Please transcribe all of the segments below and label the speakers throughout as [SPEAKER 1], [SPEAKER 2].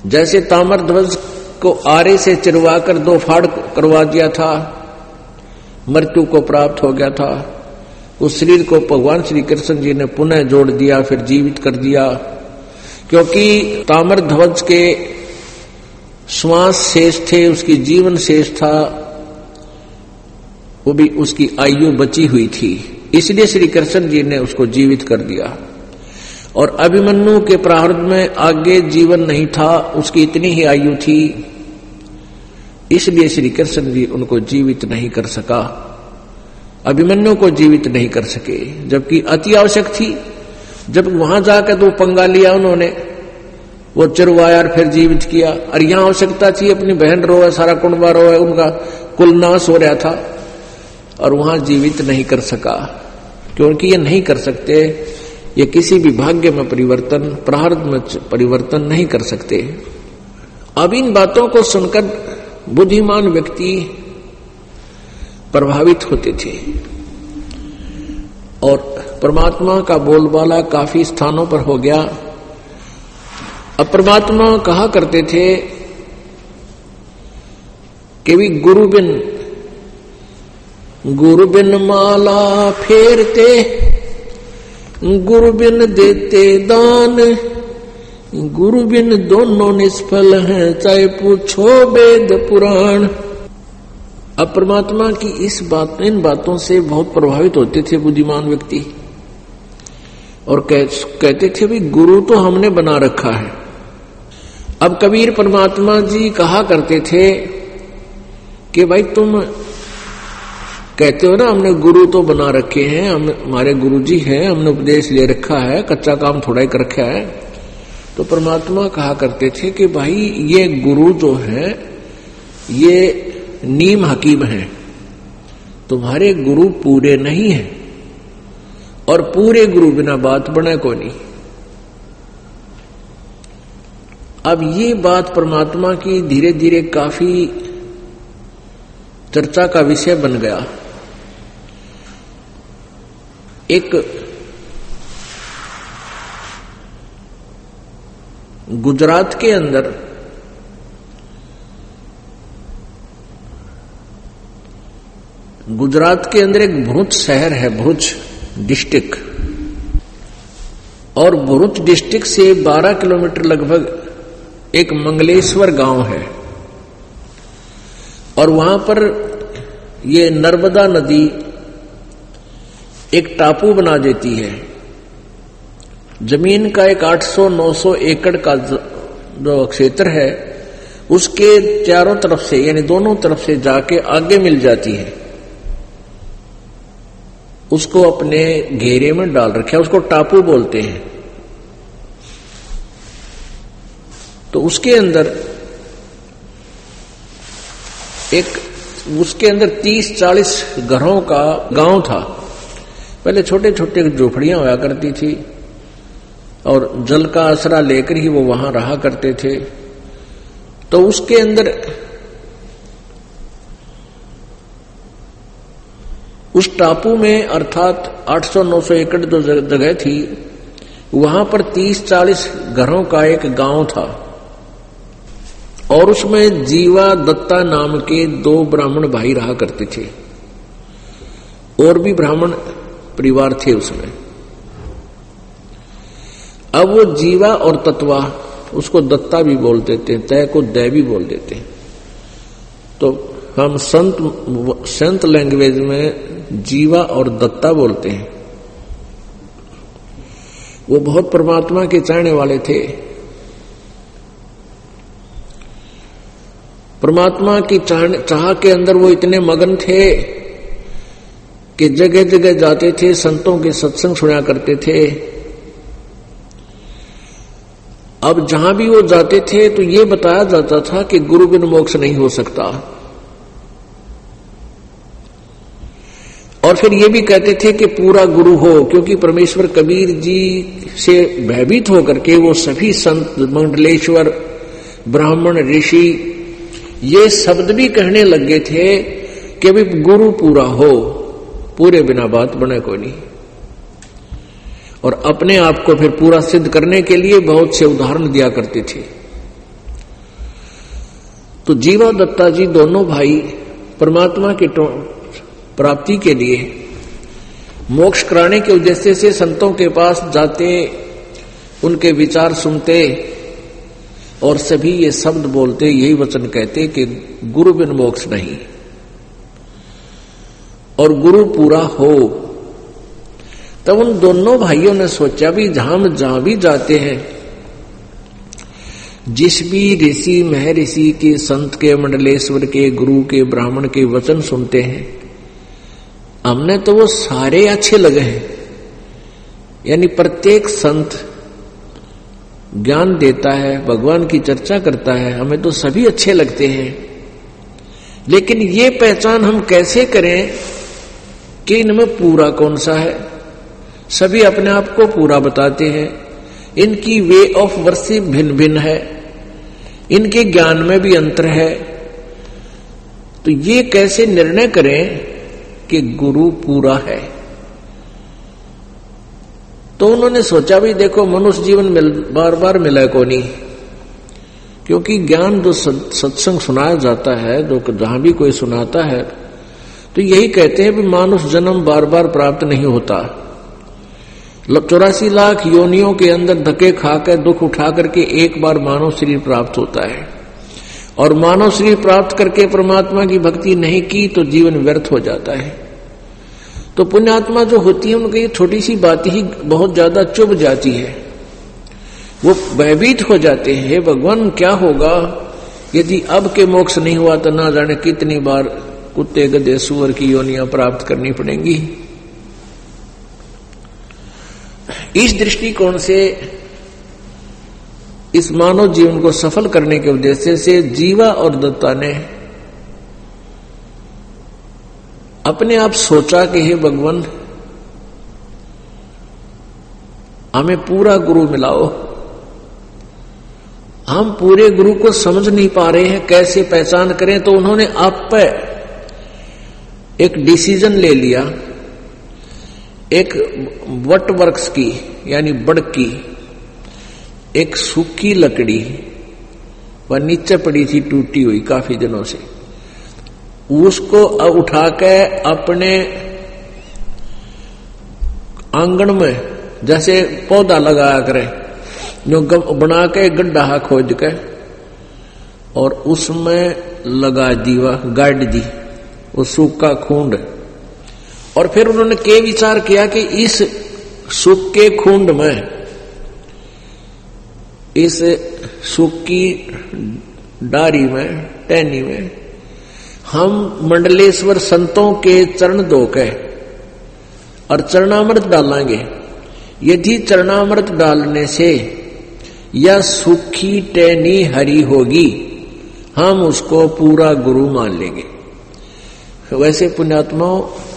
[SPEAKER 1] जैसे ताम्रध्वज को आरे से चिरवाकर 2 फाड़ करवा दिया था, मृत्यु को प्राप्त हो गया था, उस शरीर को भगवान श्री कृष्ण जी ने पुनः जोड़ दिया, फिर जीवित कर दिया। क्योंकि ताम्रध्वज के श्वास शेष थे, उसकी जीवन शेष था, वो भी उसकी आयु बची हुई थी, इसलिए श्री कृष्ण जी ने उसको जीवित कर दिया। और अभिमन्यु के प्रारब्ध में आगे जीवन नहीं था, उसकी इतनी ही आयु थी, इसलिए श्री कृष्ण जी उनको जीवित नहीं कर सका, अभिमन्यु को जीवित नहीं कर सके, जबकि अति आवश्यक थी। जब वहां जाकर 2 पंगा लिया उन्होंने, वो चिरवाया और फिर जीवित किया, और यहां आवश्यकता थी अपनी बहन रोए, सारा कुंबा रोए, उनका कुल नाश हो रहा था, और वहां जीवित नहीं कर सका। क्योंकि ये नहीं कर सकते, ये किसी भी भाग्य में परिवर्तन, प्रारब्ध में परिवर्तन नहीं कर सकते। अब इन बातों को सुनकर बुद्धिमान व्यक्ति प्रभावित होते थे, और परमात्मा का बोलबाला काफी स्थानों पर हो गया। अब परमात्मा कहा करते थे कि भी गुरु बिन माला फेरते, गुरु बिन देते दान, गुरु बिन दोनों निष्फल हैं, चाहे पूछो वेद पुराण। अब परमात्मा की इन बातों से बहुत प्रभावित होते थे बुद्धिमान व्यक्ति, और कहते थे भाई गुरु तो हमने बना रखा है। अब कबीर परमात्मा जी कहा करते थे कि भाई तुम कहते हो ना हमने गुरु तो बना रखे हैं, हम हमारे गुरु जी हैं, हमने उपदेश ले रखा है, कच्चा काम थोड़ा ही कर रखा है। तो परमात्मा कहा करते थे कि भाई ये गुरु जो है ये नीम हकीम है, तुम्हारे गुरु पूरे नहीं है, और पूरे गुरु बिना बात बने को नहीं। अब ये बात परमात्मा की धीरे धीरे काफी चर्चा का विषय बन गया। एक गुजरात के अंदर एक भरूच शहर है, भरूच डिस्ट्रिक्ट, और भरूच डिस्ट्रिक्ट से 12 किलोमीटर लगभग एक मंगलेश्वर गांव है, और वहां पर ये नर्मदा नदी एक टापू बना देती है। जमीन का एक 800-900 एकड़ का जो क्षेत्र है, उसके चारों तरफ से यानी दोनों तरफ से जाके आगे मिल जाती है, उसको अपने घेरे में डाल रखे, उसको टापू बोलते हैं। तो उसके अंदर 30-40 घरों का गांव था। पहले छोटे छोटे झोपड़ियां हुआ करती थी, और जल का आसरा लेकर ही वो वहां रहा करते थे। तो उसके अंदर उस टापू में अर्थात 800-900 एकड़ जो जगह थी, वहां पर 30-40 घरों का एक गांव था, और उसमें जीवा दत्ता नाम के 2 ब्राह्मण भाई रहा करते थे, और भी ब्राह्मण परिवार थे उसमें। अब वो जीवा और तत्वा, उसको दत्ता भी बोल देते हैं, तय को दय भी बोल देते हैं। तो हम संत लैंग्वेज में जीवा और दत्ता बोलते हैं। वो बहुत परमात्मा के चाहने वाले थे, परमात्मा की चाह के अंदर वो इतने मगन थे कि जगह जगह जाते थे, संतों के सत्संग सुना करते थे। अब जहां भी वो जाते थे तो ये बताया जाता था कि गुरु बिन मोक्ष नहीं हो सकता, और फिर ये भी कहते थे कि पूरा गुरु हो, क्योंकि परमेश्वर कबीर जी से भयभीत होकर के वो सभी संत, मंडलेश्वर, ब्राह्मण, ऋषि ये शब्द भी कहने लगे थे कि अभी गुरु पूरा हो, पूरे बिना बात बने को नहीं। और अपने आप को फिर पूरा सिद्ध करने के लिए बहुत से उदाहरण दिया करते थे तो जीवा दत्ता जी दोनों भाई परमात्मा की प्राप्ति के लिए मोक्ष कराने के उद्देश्य से संतों के पास जाते, उनके विचार सुनते और सभी ये शब्द बोलते, यही वचन कहते कि गुरु बिन मोक्ष नहीं और गुरु पूरा हो। तब उन दोनों भाइयों ने सोचा भी जहां भी जाते हैं, जिस भी ऋषि महर्षि के, संत के, मंडलेश्वर के, गुरु के, ब्राह्मण के वचन सुनते हैं, हमने तो वो सारे अच्छे लगे हैं। यानी प्रत्येक संत ज्ञान देता है, भगवान की चर्चा करता है, हमें तो सभी अच्छे लगते हैं। लेकिन ये पहचान हम कैसे करें कि इनमें पूरा कौन सा है? सभी अपने आप को पूरा बताते हैं, इनकी वे ऑफ वर्शिप भिन्न भिन्न है, इनके ज्ञान में भी अंतर है। तो ये कैसे निर्णय करें कि गुरु पूरा है? तो उन्होंने सोचा भी देखो, मनुष्य जीवन बार बार मिला को नहीं, क्योंकि ज्ञान जो सत्संग सुनाया जाता है, जो जहां भी कोई सुनाता है, तो यही कहते हैं भी मानुष जन्म बार बार प्राप्त नहीं होता। 84 लाख योनियों के अंदर धक्के खाकर, दुख उठा करके एक बार मानव शरीर प्राप्त होता है, और मानव शरीर प्राप्त करके परमात्मा की भक्ति नहीं की तो जीवन व्यर्थ हो जाता है। तो पुण्यात्मा जो होती है, उनकी छोटी सी बात ही बहुत ज्यादा चुभ जाती है, वो भयभीत हो जाते हैं। हे भगवान, क्या होगा यदि अब के मोक्ष नहीं हुआ तो ना जाने कितनी बार कुत्ते, गधे, सुअर की योनियां प्राप्त करनी पड़ेंगी। इस दृष्टिकोण से इस मानव जीवन को सफल करने के उद्देश्य से जीवा और दत्ता ने अपने आप सोचा कि हे भगवान, हमें पूरा गुरु मिलाओ। हम पूरे गुरु को समझ नहीं पा रहे हैं, कैसे पहचान करें? तो उन्होंने आप पर एक डिसीजन ले लिया, एक वट वृक्ष की यानी बड़ की एक सूखी लकड़ी वह नीचे पड़ी थी, टूटी हुई काफी दिनों से, उसको उठाकर अपने आंगन में जैसे पौधा लगाया करे, जो बना के गड्ढा खोद के और उसमें लगा दी, वह गाड़ दी वो सूखा खूंड। और फिर उन्होंने के विचार किया कि इस सूखे खूंड में, इस सूखी डारी में, टहनी में हम मंडलेश्वर संतों के चरण धोके और चरणामृत डालेंगे। यदि चरणामृत डालने से यह सूखी टहनी हरी होगी, हम उसको पूरा गुरु मान लेंगे। वैसे पुण्यात्माओं,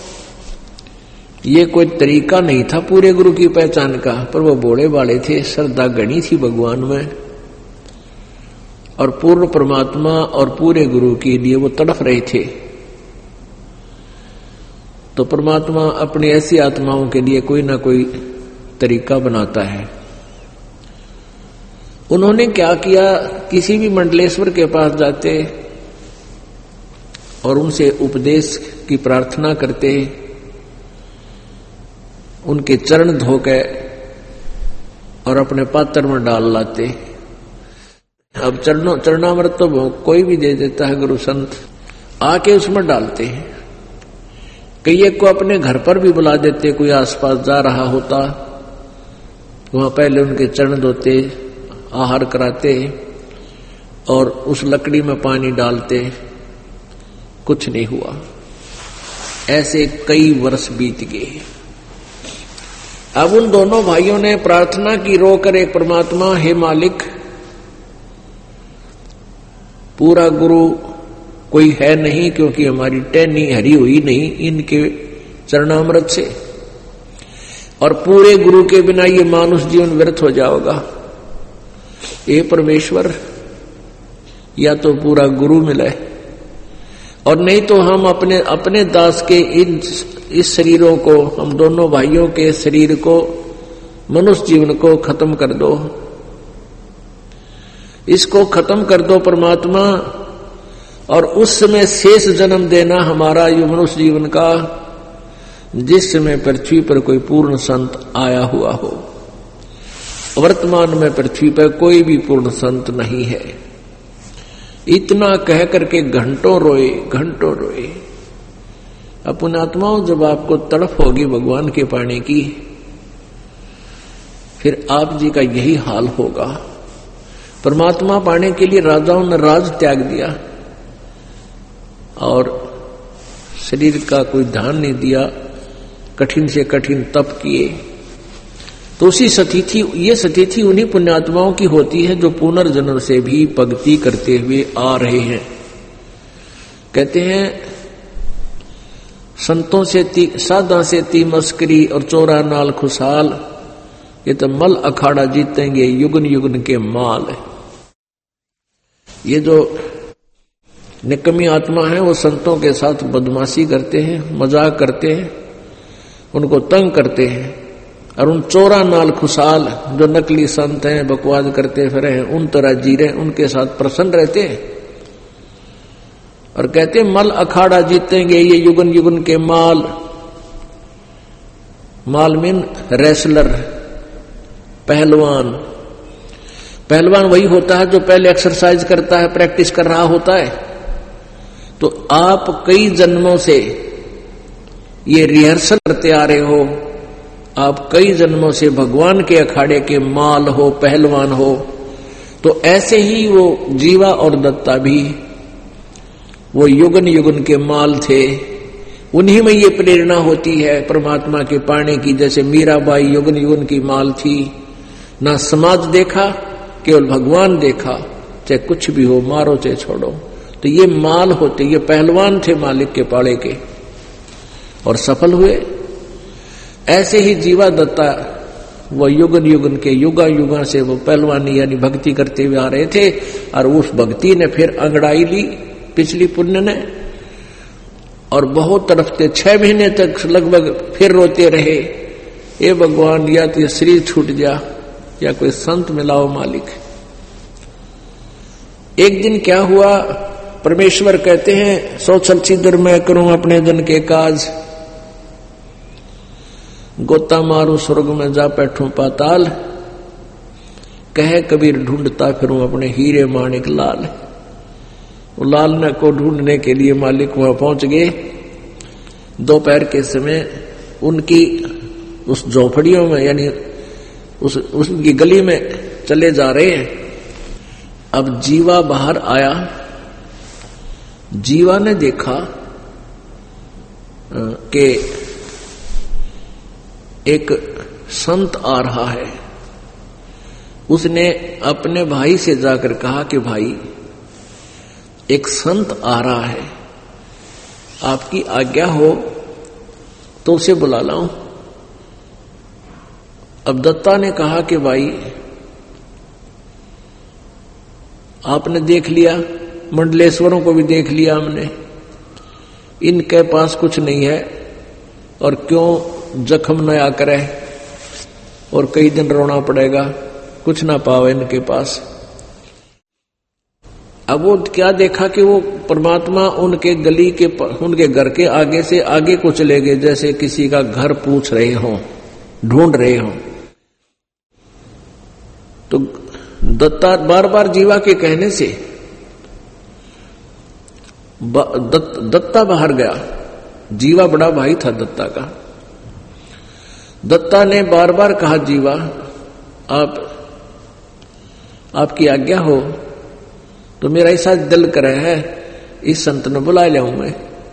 [SPEAKER 1] ये कोई तरीका नहीं था पूरे गुरु की पहचान का, पर वो बोले वाले थे, श्रद्धा गणी थी भगवान में, और पूर्ण परमात्मा और पूरे गुरु के लिए वो तड़फ रहे थे। तो परमात्मा अपनी ऐसी आत्माओं के लिए कोई ना कोई तरीका बनाता है। उन्होंने क्या किया, किसी भी मंडलेश्वर के पास जाते और उनसे उपदेश की प्रार्थना करते, उनके चरण धोके और अपने पात्र में डाल लाते। अब चरणामृत तो कोई भी दे देता है, गुरु संत आके उसमें डालते हैं। कई को अपने घर पर भी बुला देते, कोई आसपास जा रहा होता, वहां पहले उनके चरण धोते, आहार कराते और उस लकड़ी में पानी डालते, कुछ नहीं हुआ। ऐसे कई वर्ष बीत गए। अब उन दोनों भाइयों ने प्रार्थना की रोकर एक परमात्मा, हे मालिक, पूरा गुरु कोई है नहीं, क्योंकि हमारी टहनी हरी हुई नहीं इनके चरणामृत से, और पूरे गुरु के बिना ये मानुष जीवन व्यर्थ हो जाएगा। ये परमेश्वर, या तो पूरा गुरु मिले और नहीं तो हम अपने दास के इस शरीरों को, हम दोनों भाइयों के शरीर को, मनुष्य जीवन को खत्म कर दो, इसको खत्म कर दो परमात्मा, और उस समय शेष जन्म देना हमारा मनुष्य जीवन का, जिस समय पृथ्वी पर कोई पूर्ण संत आया हुआ हो। वर्तमान में पृथ्वी पर कोई भी पूर्ण संत नहीं है। इतना कह करके घंटों रोए, घंटों रोए। अपने आत्माओं, जब आपको तड़प होगी भगवान के पाने की, फिर आप जी का यही हाल होगा। परमात्मा पाने के लिए राजाओं ने राज त्याग दिया और शरीर का कोई ध्यान नहीं दिया, कठिन से कठिन तप किए। तो उसी सतिथि, ये सतिथि उन्हीं पुण्यात्माओं की होती है जो पुनर्जन्म से भी भक्ति करते हुए आ रहे हैं। कहते हैं संतों से साधा से ती मस्करी और चोरा नाल खुशहाल, ये तो मल अखाड़ा जीतेंगे युगन युगन के माल। ये जो निकम्मी आत्मा है वो संतों के साथ बदमाशी करते हैं, मजाक करते हैं, उनको तंग करते हैं। और उन चोरा नाल खुशहाल जो नकली संत हैं, बकवाद करते फिर हैं, उन तरह जी रहे, उनके साथ प्रसन्न रहते हैं और कहते हैं मल अखाड़ा जीतेंगे ये युगन युगन के माल। माल मीन रेसलर, पहलवान। पहलवान वही होता है जो पहले एक्सरसाइज करता है, प्रैक्टिस कर रहा होता है। तो आप कई जन्मों से ये रिहर्सल करते आ रहे हो, आप कई जन्मों से भगवान के अखाड़े के माल हो, पहलवान हो। तो ऐसे ही वो जीवा और दत्ता भी वो युगन युगन के माल थे। उन्हीं में ये प्रेरणा होती है परमात्मा के पाने की। जैसे मीराबाई युगन युगन की माल थी, ना समाज देखा, केवल भगवान देखा, चाहे कुछ भी हो, मारो चाहे छोड़ो। तो ये माल होते, ये पहलवान थे मालिक के पाड़े के और सफल हुए। ऐसे ही जीवा दत्ता वो युगन युगन के युगा युगा से वो पहलवानी यानी भक्ति करते हुए आ रहे थे। और उस भक्ति ने फिर अंगड़ाई ली पिछली पुण्य ने, और बहुत तड़पते 6 महीने तक लगभग फिर रोते रहे, ये भगवान या तो शरीर छूट जा या कोई संत मिलाओ मालिक। एक दिन क्या हुआ, परमेश्वर कहते हैं 100 छिद्र मैं करूं अपने जन के काज, गोता मारू स्वर्ग में जा बैठूं पाताल, कहे कबीर ढूंढता फिरूं अपने हीरे माणिक लाल। वो लाल न को ढूंढने के लिए मालिक वहां पहुंच गए। दोपहर के समय उनकी उस झोपड़ियों में यानी उसकी गली में चले जा रहे हैं। अब जीवा बाहर आया। जीवा ने देखा कि एक संत आ रहा है। उसने अपने भाई से जाकर कहा कि भाई एक संत आ रहा है, आपकी आज्ञा हो तो उसे बुला लाऊं। अब दत्ता ने कहा कि भाई आपने देख लिया, मंडलेश्वरों को भी देख लिया हमने, इनके पास कुछ नहीं है और क्यों जख्म नया करे और कई दिन रोना पड़ेगा, कुछ ना पावे इनके पास। अब वो क्या देखा कि वो परमात्मा उनके गली के, उनके घर के आगे से आगे को चले गए, जैसे किसी का घर पूछ रहे हों, ढूंढ रहे हों। तो दत्ता बार बार जीवा के कहने से दत्ता बाहर गया। जीवा बड़ा भाई था दत्ता का। दत्ता ने बार बार कहा जीवा आपकी आज्ञा हो तो मेरा ऐसा दिल करे है इस संत ने बुला लाऊं मैं।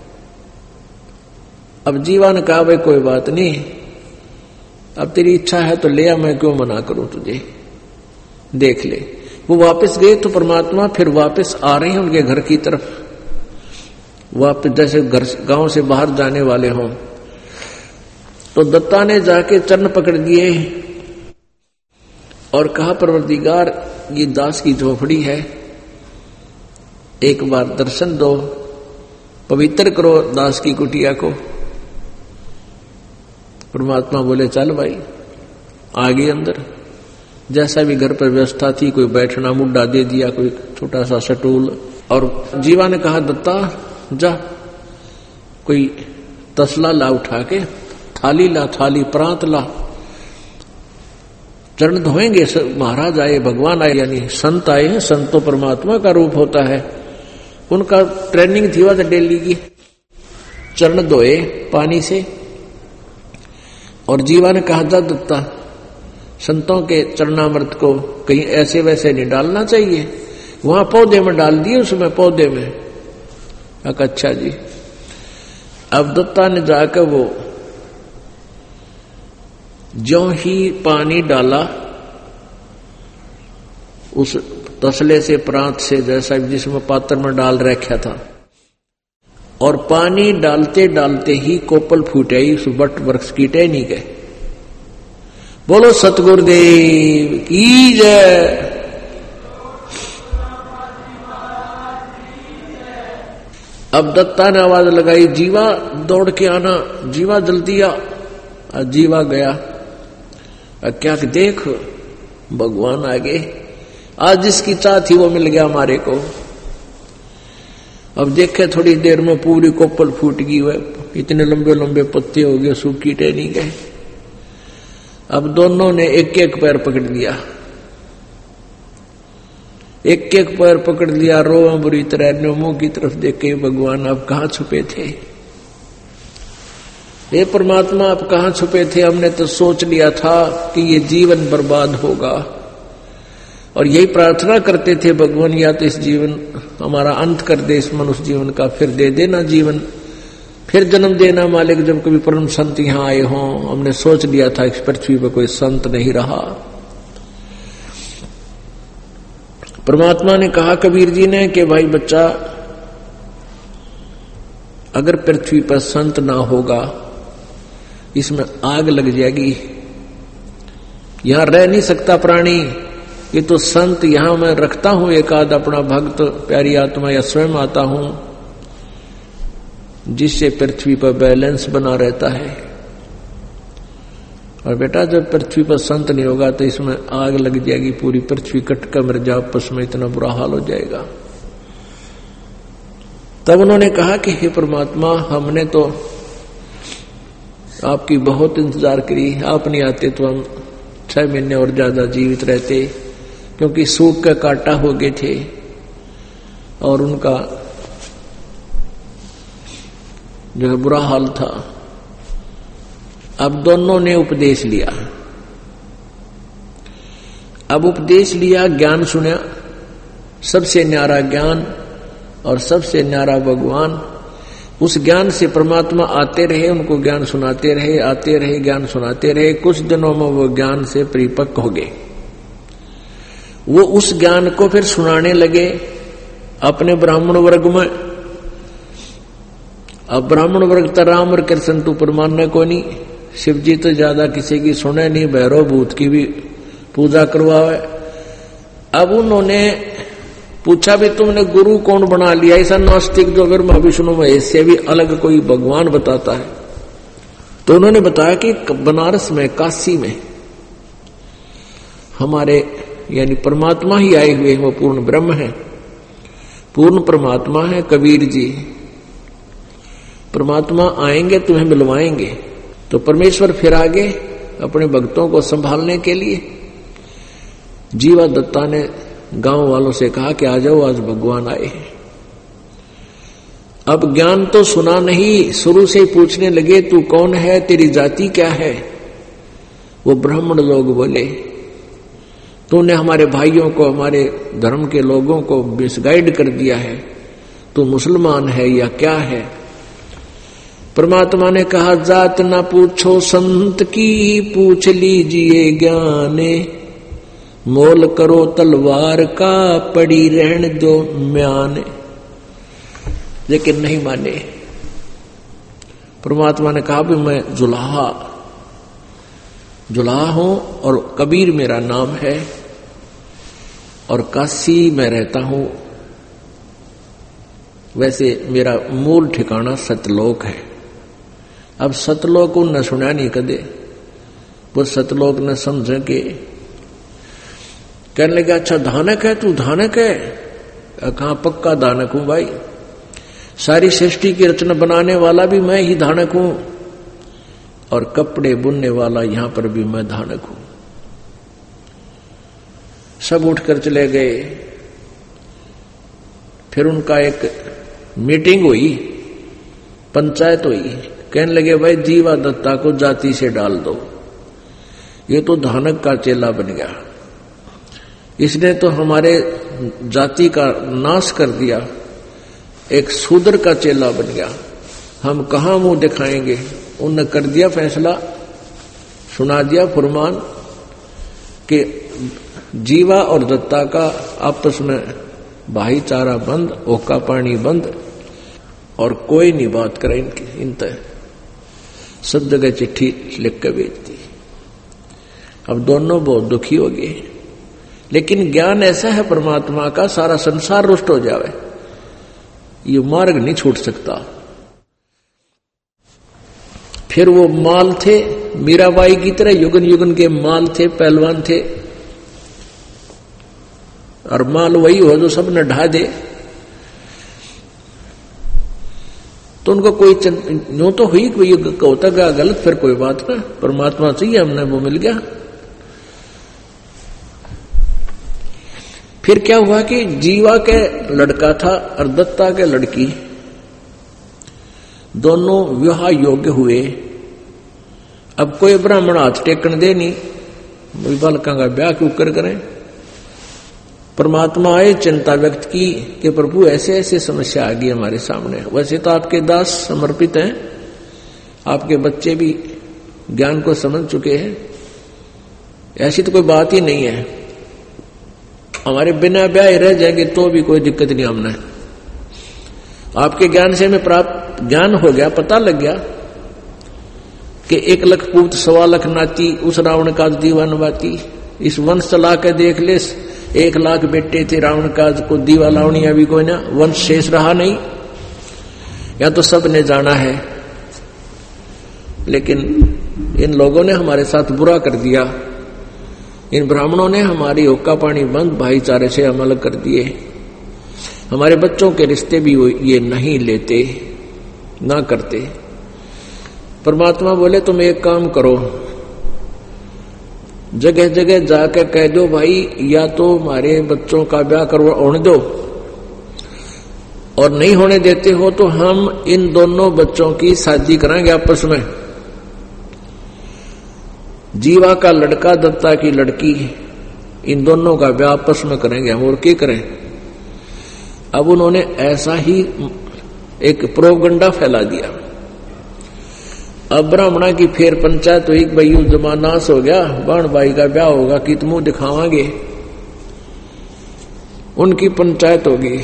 [SPEAKER 1] अब जीवा ने कहा भाई कोई बात नहीं, अब तेरी इच्छा है तो ले आ, मैं क्यों मना करूं तुझे, देख ले। वो वापस गए तो परमात्मा फिर वापस आ रहे हैं उनके घर की तरफ, वापस जैसे घर गांव से बाहर जाने वाले हों। तो दत्ता ने जाके चरण पकड़ दिए और कहा परवरदिगार ये दास की झोपड़ी है, एक बार दर्शन दो, पवित्र करो दास की कुटिया को। परमात्मा बोले चल भाई, आगे अंदर जैसा भी घर पर व्यवस्था थी, कोई बैठना मुड्डा दे दिया, कोई छोटा सा स्टूल, और जीवा ने कहा दत्ता जा कोई तसला ला उठा के, थाली ला, थाली प्रांत ला, चरण धोएंगे। महाराज आए, भगवान आए, यानी संत आए हैं। संत तो परमात्मा का रूप होता है, उनका ट्रेनिंग थी वह डेली की। चरण धोए पानी से और जीवा ने कहा जा दत्ता संतों के चरणामृत को कहीं ऐसे वैसे नहीं डालना चाहिए, वहां पौधे में डाल दिए, उसमें पौधे में। अच्छा जी। अब दत्ता ने जाकर वो ज्यों ही पानी डाला उस तसले से, प्रांत से, जैसा जिसमें पात्र में डाल रखा था, और पानी डालते डालते ही कोपल फूट आई उस वट वृक्ष की टहनी के। बोलो सतगुरुदेव की जय। अब दत्ता ने आवाज लगाई, जीवा दौड़ के आना, जीवा जल्दी आ। जीवा गया। क्या देख भगवान आगे, आज जिसकी चाह थी वो मिल गया हमारे को। अब देखे थोड़ी देर में पूरी कोपल फूट गई, हुए इतने लंबे लंबे पत्ते हो गए, सूखी टहनी गए। अब दोनों ने एक एक पैर पकड़ लिया, एक एक पैर पकड़ लिया, रोआ बुरी तरह ने मुंह की तरफ देखे, भगवान आप कहाँ छुपे थे? हे परमात्मा आप कहाँ छुपे थे? हमने तो सोच लिया था कि ये जीवन बर्बाद होगा और यही प्रार्थना करते थे भगवान, या तो इस जीवन हमारा अंत कर दे, इस मनुष्य जीवन का, फिर दे देना जीवन, फिर जन्म देना मालिक जब कभी परम संत यहां आए हों। हमने सोच लिया था इस पृथ्वी पर कोई संत नहीं रहा। परमात्मा ने कहा कबीर जी ने कि भाई बच्चा, अगर पृथ्वी पर संत ना होगा, इसमें आग लग जाएगी, यहां रह नहीं सकता प्राणी। ये तो संत यहां मैं रखता हूं, एक आध अपना भक्त प्यारी आत्मा या स्वयं आता हूं, जिससे पृथ्वी पर बैलेंस बना रहता है। और बेटा जब पृथ्वी पर संत नहीं होगा तो इसमें आग लग जाएगी, पूरी पृथ्वी कट कर मर जाए, आपस में इतना बुरा हाल हो जाएगा। तब उन्होंने कहा कि हे परमात्मा, हमने तो आपकी बहुत इंतजार करी, आप नहीं आते तो हम 6 महीने और ज्यादा जीवित रहते, क्योंकि सूख का कांटा हो गए थे और उनका जो है बुरा हाल था। अब दोनों ने उपदेश लिया, अब उपदेश लिया, ज्ञान सुना, सबसे न्यारा ज्ञान और सबसे न्यारा भगवान। उस ज्ञान से परमात्मा आते रहे, उनको ज्ञान सुनाते रहे, आते रहे, ज्ञान सुनाते रहे। कुछ दिनों में वो ज्ञान से परिपक्व हो गए। वो उस ज्ञान को फिर सुनाने लगे अपने ब्राह्मण वर्ग में। अब ब्राह्मण वर्ग तो राम और कृष्ण तो परमानने को नहीं, शिव जी तो ज्यादा किसी की सुने नहीं, भैरव भूत की भी पूजा करवावे। अब उन्होंने पूछा भी तुमने गुरु कौन बना लिया? ऐसा नास्तिक जो ब्रह्मा विष्णु महेश से भी अलग कोई भगवान बताता है। तो उन्होंने बताया कि बनारस में, काशी में हमारे यानी परमात्मा ही आए हुए हैं, वो पूर्ण ब्रह्म है, पूर्ण परमात्मा है कबीर जी। परमात्मा आएंगे तुम्हें मिलवाएंगे। तो परमेश्वर फिर आगे अपने भक्तों को संभालने के लिए जीवा दत्ता ने गांव वालों से कहा कि आ जाओ, आज भगवान आए हैं। अब ज्ञान तो सुना नहीं, शुरू से ही पूछने लगे तू कौन है, तेरी जाति क्या है? वो ब्राह्मण लोग बोले तूने हमारे भाइयों को, हमारे धर्म के लोगों को मिसगाइड कर दिया है, तू मुसलमान है या क्या है? परमात्मा ने कहा जात ना पूछो संत की, पूछ लीजिए ज्ञाने, मोल करो तलवार का, पड़ी रहने दो म्याने। लेकिन नहीं माने। परमात्मा ने कहा भी मैं जुलाहा हूं और कबीर मेरा नाम है और काशी में रहता हूं। वैसे मेरा मूल ठिकाना सतलोक है। अब सतलोक उन न सुना नहीं कदे, वो सतलोक न समझे के कहने लगा अच्छा धानक है तू, धानक है? कहाँ पक्का धानक हूं भाई, सारी सृष्टि की रचना बनाने वाला भी मैं ही धानक हूं और कपड़े बुनने वाला यहां पर भी मैं धानक हूं। सब उठकर चले गए। फिर उनका एक मीटिंग हुई, पंचायत हुई। कहने लगे भाई जीवा दत्ता को जाति से डाल दो, ये तो धानक का चेला बन गया, इसने तो हमारे जाति का नाश कर दिया, एक शूद्र का चेला बन गया, हम कहां मुंह दिखाएंगे। उन्होंने कर दिया फैसला, सुना दिया फरमान कि जीवा और दत्ता का आपस में भाईचारा बंद, ओका पानी बंद, और कोई नहीं बात करे इनकी। इन तय सब जगह चिट्ठी लिख के भेज दी। अब दोनों बहुत दुखी हो गए, लेकिन ज्ञान ऐसा है परमात्मा का, सारा संसार रुष्ट हो जावे, ये मार्ग नहीं छूट सकता। फिर वो माल थे, मीराबाई की तरह युगन युगन के माल थे, पहलवान थे, और माल वही हो जो सब न ढा दे। तो उनको कोई यूं तो हुई कोई होता गया गलत, फिर कोई बात ना, परमात्मा चाहिए, हमने वो मिल गया। फिर क्या हुआ कि जीवा के लड़का था और दत्ता के लड़की, दोनों विवाह योग्य हुए। अब कोई ब्राह्मण हाथ टेकन दे नहीं, बालका का ब्याह क्यों करें। परमात्मा आए, चिंता व्यक्त की कि प्रभु ऐसे ऐसे समस्या आ गई हमारे सामने। वैसे तो आपके दास समर्पित हैं, आपके बच्चे भी ज्ञान को समझ चुके हैं, ऐसी तो कोई बात ही नहीं है, हमारे बिना ब्याह रह जाएंगे तो भी कोई दिक्कत नहीं हमने। आपके ज्ञान से हमें प्राप्त ज्ञान हो गया, पता लग गया कि 1 लाख पूत 1.25 लाख नाती, उस रावण का दीवान बाती। इस वंश चला के देख ले, 1 लाख बेटे थे रावण का, को दीवा लावणी अभी कोई ना वंश शेष रहा नहीं, या तो सब ने जाना है। लेकिन इन लोगों ने हमारे साथ बुरा कर दिया, इन ब्राह्मणों ने हमारी होक्का पानी बंद, भाईचारे से हम अलग कर दिए, हमारे बच्चों के रिश्ते भी ये नहीं लेते, ना करते। परमात्मा बोले तुम एक काम करो, जगह जगह जाकर कह दो भाई या तो हमारे बच्चों का ब्याह होने दो, और नहीं होने देते हो तो हम इन दोनों बच्चों की शादी कराएंगे आपस में। जीवा का लड़का दत्ता की लड़की, इन दोनों का ब्याह आपस में करेंगे हम, और क्या करें। अब उन्होंने ऐसा ही एक प्रोपगंडा फैला दिया। अब ब्राह्मणा की फिर पंचायत हुई, भाई जमानाश हो गया, बाण भाई का ब्याह होगा कि तुम मुंह दिखावांगे। उनकी पंचायत होगी।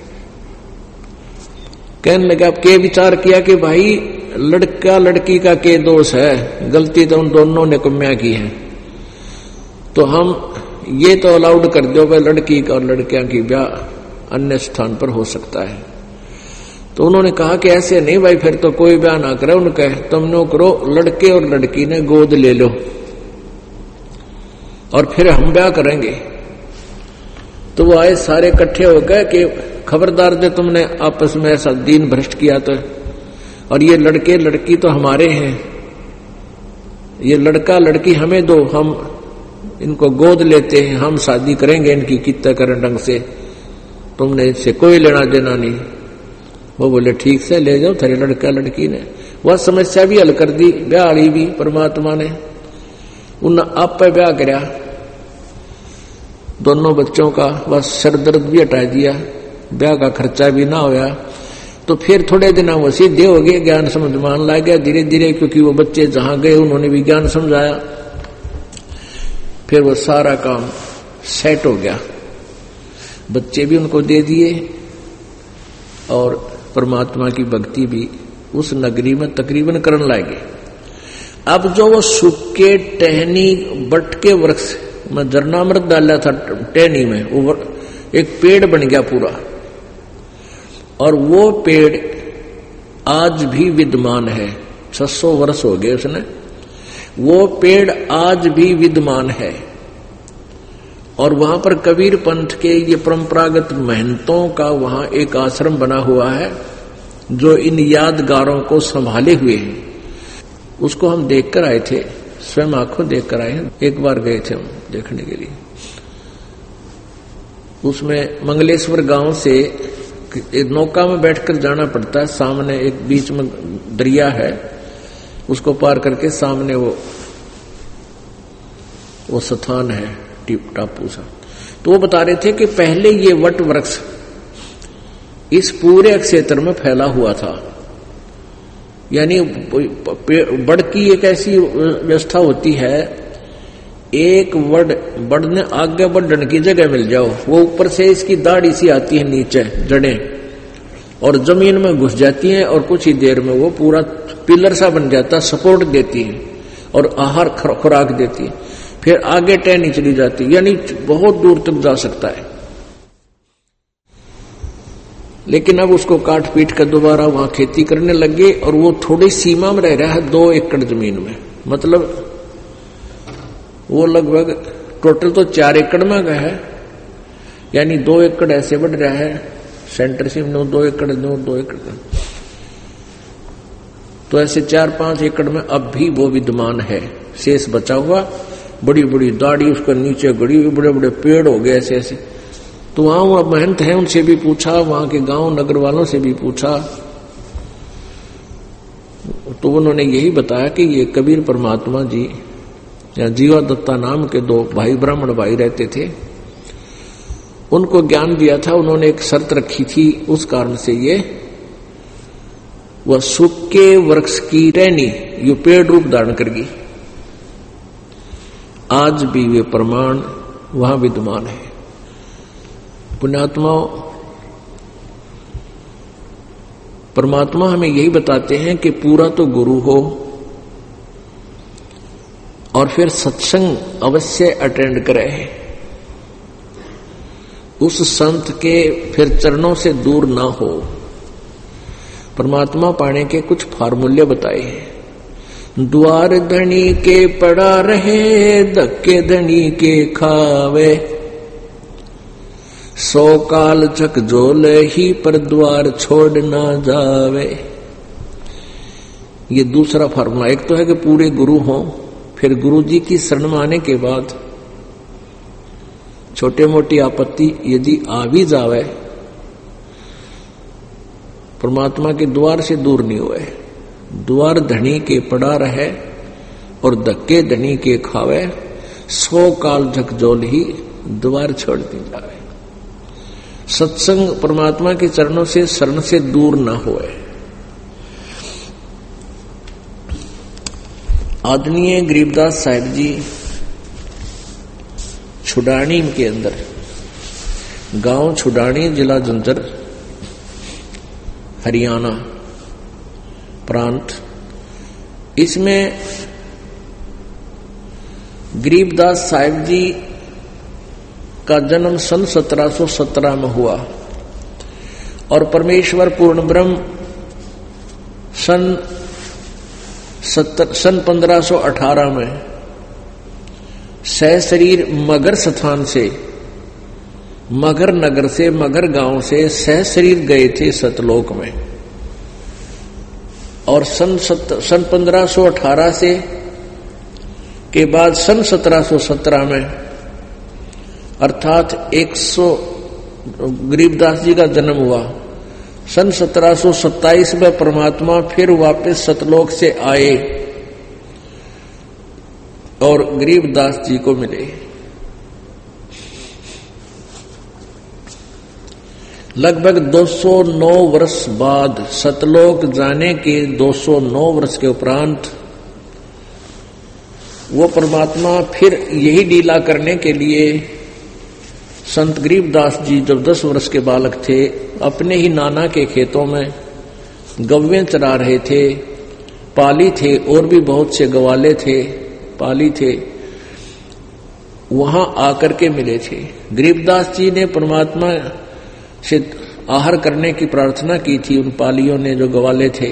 [SPEAKER 1] कहने लगा, अब के विचार किया कि भाई लड़का लड़की का के दोष है, गलती तो उन दोनों ने कम्या की है, तो हम ये तो अलाउड कर दो भाई लड़की का और लड़कियां की ब्याह अन्य स्थान पर हो सकता है। तो उन्होंने कहा कि ऐसे नहीं भाई, फिर तो कोई ब्याह ना करे, उनका तुम नो करो, लड़के और लड़की ने गोद ले लो और फिर हम ब्याह करेंगे। तो वो आए सारे इकट्ठे हो गए कि खबरदार दे, तुमने आपस में ऐसा दीन भ्रष्ट किया तो, और ये लड़के लड़की तो हमारे हैं, ये लड़का लड़की हमें दो, हम इनको गोद लेते हैं, हम शादी करेंगे इनकी कितना करें ढंग से, तुमने इससे कोई लेना देना नहीं। वो बोले ठीक से ले जाओ, तेरे लड़का लड़की ने वह समस्या भी हल कर दी, ब्याह भी परमात्मा ने, उन आप पे ब्याह कराया, दोनों बच्चों का बस सर दर्द भी हटा दिया, ब्याह का खर्चा भी ना होया। तो फिर थोड़े दिन वो सीधे हो गए, ज्ञान समझ मान ला गया धीरे धीरे, क्योंकि वो बच्चे जहां गए उन्होंने भी ज्ञान समझाया। फिर वो सारा काम सेट हो गया, बच्चे भी उनको दे दिए और परमात्मा की भक्ति भी उस नगरी में तकरीबन करने लगे। अब जो वो सूखे टहनी बट के वृक्ष में जरनामृत डाला था टहनी में, वो एक पेड़ बन गया पूरा, और वो पेड़ आज भी विद्यमान है, 600 वर्ष हो गए उसने, वो पेड़ आज भी विद्यमान है। और वहां पर कबीर पंथ के ये परंपरागत महंतों का वहां एक आश्रम बना हुआ है जो इन यादगारों को संभाले हुए है। उसको हम देखकर आए थे, स्वयं आंखों देखकर आए हैं। एक बार गए थे हम देखने के लिए। उसमें मंगलेश्वर गांव से एक नौका में बैठकर जाना पड़ता है। सामने एक बीच में दरिया है, उसको पार करके सामने वो स्थान है टापू सा। तो वो बता रहे थे कि पहले ये वट वृक्ष इस पूरे क्षेत्र में फैला हुआ था। यानी बड़ की एक ऐसी व्यवस्था होती है, एक बड़ ने आगे बढ़ने की जगह मिल जाओ, वो ऊपर से इसकी दाढ़ी सी आती है नीचे जड़ें और जमीन में घुस जाती हैं और कुछ ही देर में वो पूरा पिलर सा बन जाता है, सपोर्ट देती है और आहार खुराक देती है। फिर आगे टहनी चली जाती है, यानी बहुत दूर तक जा सकता है। लेकिन अब उसको काट पीट कर दोबारा वहां खेती करने लगे और वो थोड़ी सीमा में रह रहा है 2 एकड़ जमीन में। मतलब वो लगभग टोटल तो 4 एकड़ में गया है, यानी 2 एकड़ ऐसे बढ़ रहा है। सेंटर से 2 एकड़ 2 एकड़ तो ऐसे 4-5 एकड़ में अब भी वो विद्यमान है, शेष बचा हुआ। बड़ी बड़ी दाढ़ी उसका नीचे गड़ी हुई, बड़े बड़े पेड़ हो गए ऐसे ऐसे। तो वहां वो महंत है, उनसे भी पूछा, वहां के गांव नगर वालों से भी पूछा, तो उन्होंने यही बताया कि ये कबीर परमात्मा जी या जीवा दत्ता नाम के 2 भाई ब्राह्मण भाई रहते थे, उनको ज्ञान दिया था। उन्होंने एक शर्त रखी थी, उस कारण से ये वह सूखे वृक्ष की टहनी ये पेड़ रूप धारण करगी। आज भी वे प्रमाण वहां विद्यमान है। पुण्यात्माओं, परमात्मा हमें यही बताते हैं कि पूरा तो गुरु हो और फिर सत्संग अवश्य अटेंड करे, उस संत के फिर चरणों से दूर ना हो। परमात्मा पाने के कुछ फार्मूले बताए हैं। द्वार धनी के पड़ा रहे, धक्के धनी के खावे, 100 काल झकझोल ही पर द्वार छोड़ ना जावे। ये दूसरा फार्मूला। एक तो है कि पूरे गुरु हों, फिर गुरु जी की शरण में आने के बाद छोटे मोटी आपत्ति यदि आ भी जावे, परमात्मा के द्वार से दूर नहीं हुए। द्वार धनी के पड़ा रहे और धक्के धनी के खावे, 100 काल झकझोल ही द्वार छोड़ दी जावे। सत्संग परमात्मा के चरणों से शरण से दूर ना होए। आदरणीय गरीबदास साहिब जी छुडानी के अंदर, गांव छुडानी, जिला झुंझुनू, हरियाणा प्रांत, इसमें गरीबदास साहिब जी का जन्म सन 1717 में हुआ और परमेश्वर पूर्ण ब्रह्म सन 1518 में सहशरीर मगर स्थान से, मगर नगर से, मगर गांव से सहशरीर गए थे सतलोक में। और सन 1518 से के बाद सन 1717 में अर्थात 100 गरीबदास जी का जन्म हुआ। सन 1727 में परमात्मा फिर वापस सतलोक से आए और गरीबदास जी को मिले। लगभग 209 वर्ष बाद, सतलोक जाने के 209 वर्ष के उपरांत, वो परमात्मा फिर यही लीला करने के लिए संत गरीबदास जी जब 10 वर्ष के बालक थे, अपने ही नाना के खेतों में गव्वें चरा रहे थे, पाली थे और भी बहुत से गवाले थे, पाली थे, वहां आकर के मिले थे। गरीबदास जी ने परमात्मा से आहार करने की प्रार्थना की थी। उन पालियों ने, जो गवाले थे,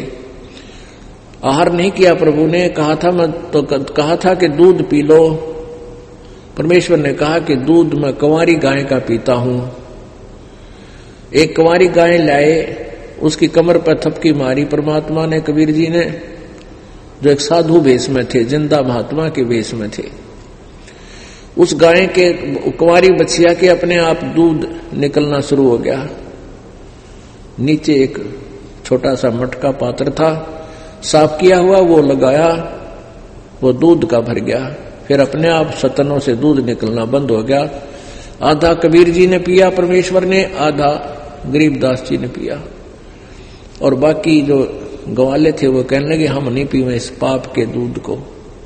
[SPEAKER 1] आहार नहीं किया। प्रभु ने कहा था, मैं तो कहा था कि दूध पी लो, परमेश्वर ने कहा कि दूध मैं कंवारी गाय का पीता हूं। एक कंवारी गाय लाए, उसकी कमर पर थपकी मारी परमात्मा ने, कबीर जी ने, जो एक साधु वेश में थे, जिंदा महात्मा के वेश में थे। उस गाय के कुंवारी बछिया के अपने आप दूध निकलना शुरू हो गया। नीचे एक छोटा सा मटका पात्र था, साफ किया हुआ, वो लगाया, वो दूध का भर गया। फिर अपने आप सतनों से दूध निकलना बंद हो गया। आधा कबीर जी ने पिया परमेश्वर ने, आधा गरीबदास जी ने पिया, और बाकी जो गवाले थे वो कहने लगे हम नहीं पीवे इस पाप के दूध को।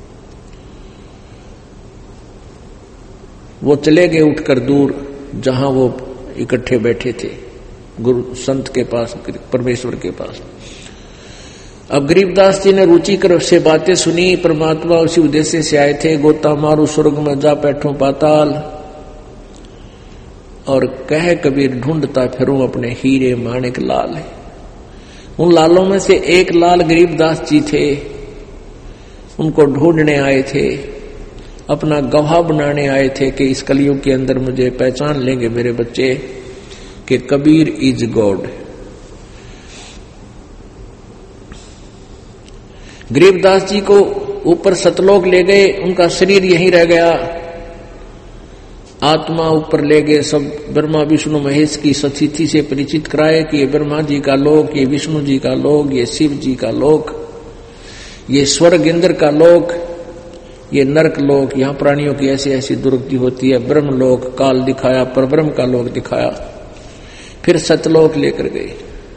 [SPEAKER 1] वो चले गए उठकर दूर, जहां वो इकट्ठे बैठे थे, गुरु संत के पास, परमेश्वर के पास। अब गरीबदास जी ने रुचिकर से बातें सुनी। परमात्मा उसी उद्देश्य से आए थे, गोता मारू स्वर्ग में जा बैठूं पाताल, और कह कबीर ढूंढता फिरूं अपने हीरे माणिक लाल। उन लालों में से एक लाल गरीबदास जी थे, उनको ढूंढने आए थे, अपना गवाह बनाने आए थे कि इस कलयुग के अंदर मुझे पहचान लेंगे मेरे बच्चे कि कबीर इज गॉड। गरीबदास जी को ऊपर सतलोक ले गए, उनका शरीर यहीं रह गया, आत्मा ऊपर ले गए। सब ब्रह्मा विष्णु महेश की सतिथि से परिचित कराए कि ये ब्रह्मा जी का लोक, ये विष्णु जी का लोक, ये शिव जी का लोक, ये स्वर्ग इंद्र का लोक, ये नरक लोक, यहाँ प्राणियों की ऐसी ऐसी दुर्गति होती है। ब्रह्म लोक काल दिखाया, परब्रह्म का लोक दिखाया। फिर सतलोक लेकर गए।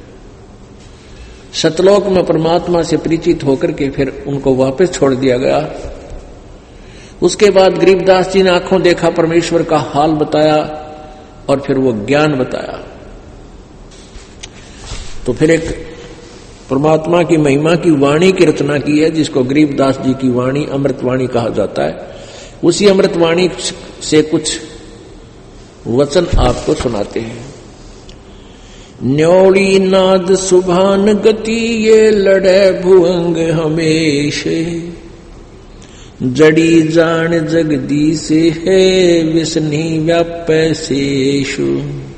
[SPEAKER 1] सतलोक में परमात्मा से परिचित होकर के फिर उनको वापस छोड़ दिया गया। उसके बाद गरीबदास जी ने आंखों देखा, परमेश्वर का हाल बताया, और फिर वो ज्ञान बताया। तो फिर एक परमात्मा की महिमा की वाणी की रचना की है, जिसको गरीबदास जी की वाणी अमृतवाणी कहा जाता है। उसी अमृतवाणी से कुछ वचन आपको सुनाते हैं। न्योली नाद सुभान गति, ये लड़े भुअंग हमेशे, जड़ी जान जगदीश है, विष्णि व्यापै शेषु।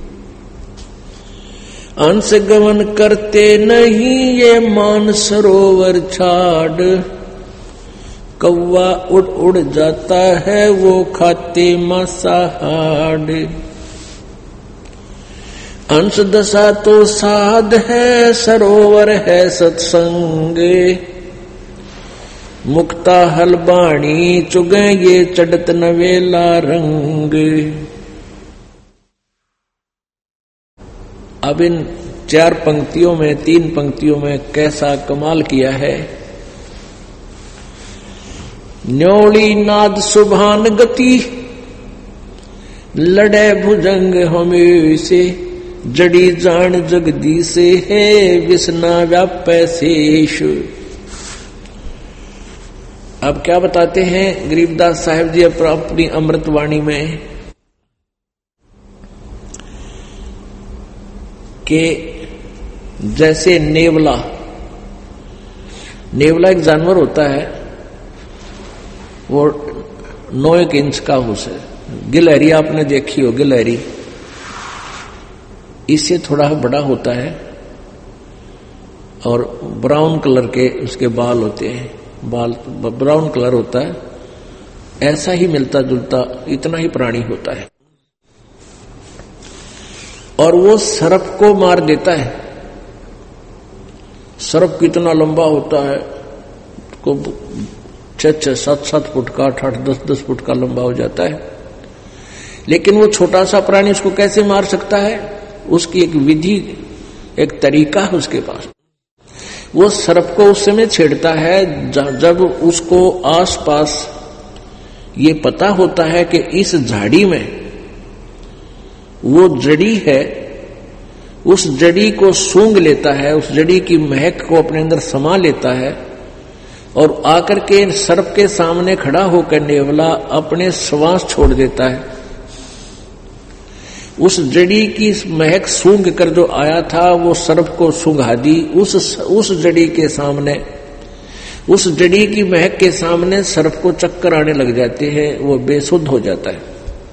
[SPEAKER 1] अंश गमन करते नहीं ये मान सरोवर छाड़, कौवा उड़ उड़ जाता है वो खाते मांसाहार। अंश दशा तो साध है, सरोवर है सत्संग, मुक्ता हलबाणी चुगे ये चढ़त नवेला रंग। अब इन 4 पंक्तियों में, 3 पंक्तियों में कैसा कमाल किया है। न्योली नाद सुभान गति, लड़े भुजंग हमेशे, जड़ी जान जगदीश है, विष्णा व्यापै शेष। अब क्या बताते हैं गरीबदास साहिब जी अपनी अमृतवाणी में कि जैसे नेवला एक जानवर होता है, वो 9 इंच का उसे गिलहरी आपने देखी हो, गिलहरी इससे थोड़ा बड़ा होता है और ब्राउन कलर के उसके बाल होते हैं, बाल ब्राउन कलर होता है। ऐसा ही मिलता जुलता इतना ही प्राणी होता है, और वो सर्प को मार देता है। सर्प कितना लंबा होता है, को 6-6, 7-7 फुट का, 8-8, 10-10 फुट का लंबा हो जाता है। लेकिन वो छोटा सा प्राणी उसको कैसे मार सकता है? उसकी एक विधि, एक तरीका है उसके पास। वो सर्प को उस समय छेड़ता है जब उसको आसपास ये पता होता है कि इस झाड़ी में वो जड़ी है, उस जड़ी को सूंघ लेता है, उस जड़ी की महक को अपने अंदर समा लेता है, और आकर के सर्प के सामने खड़ा होकर नेवला अपने श्वास छोड़ देता है। उस जड़ी की महक सूंघ कर जो आया था वो सर्प को सूंघा दी उस जड़ी के सामने, उस जड़ी की महक के सामने सर्प को चक्कर आने लग जाते हैं, वो बेसुध हो जाता है।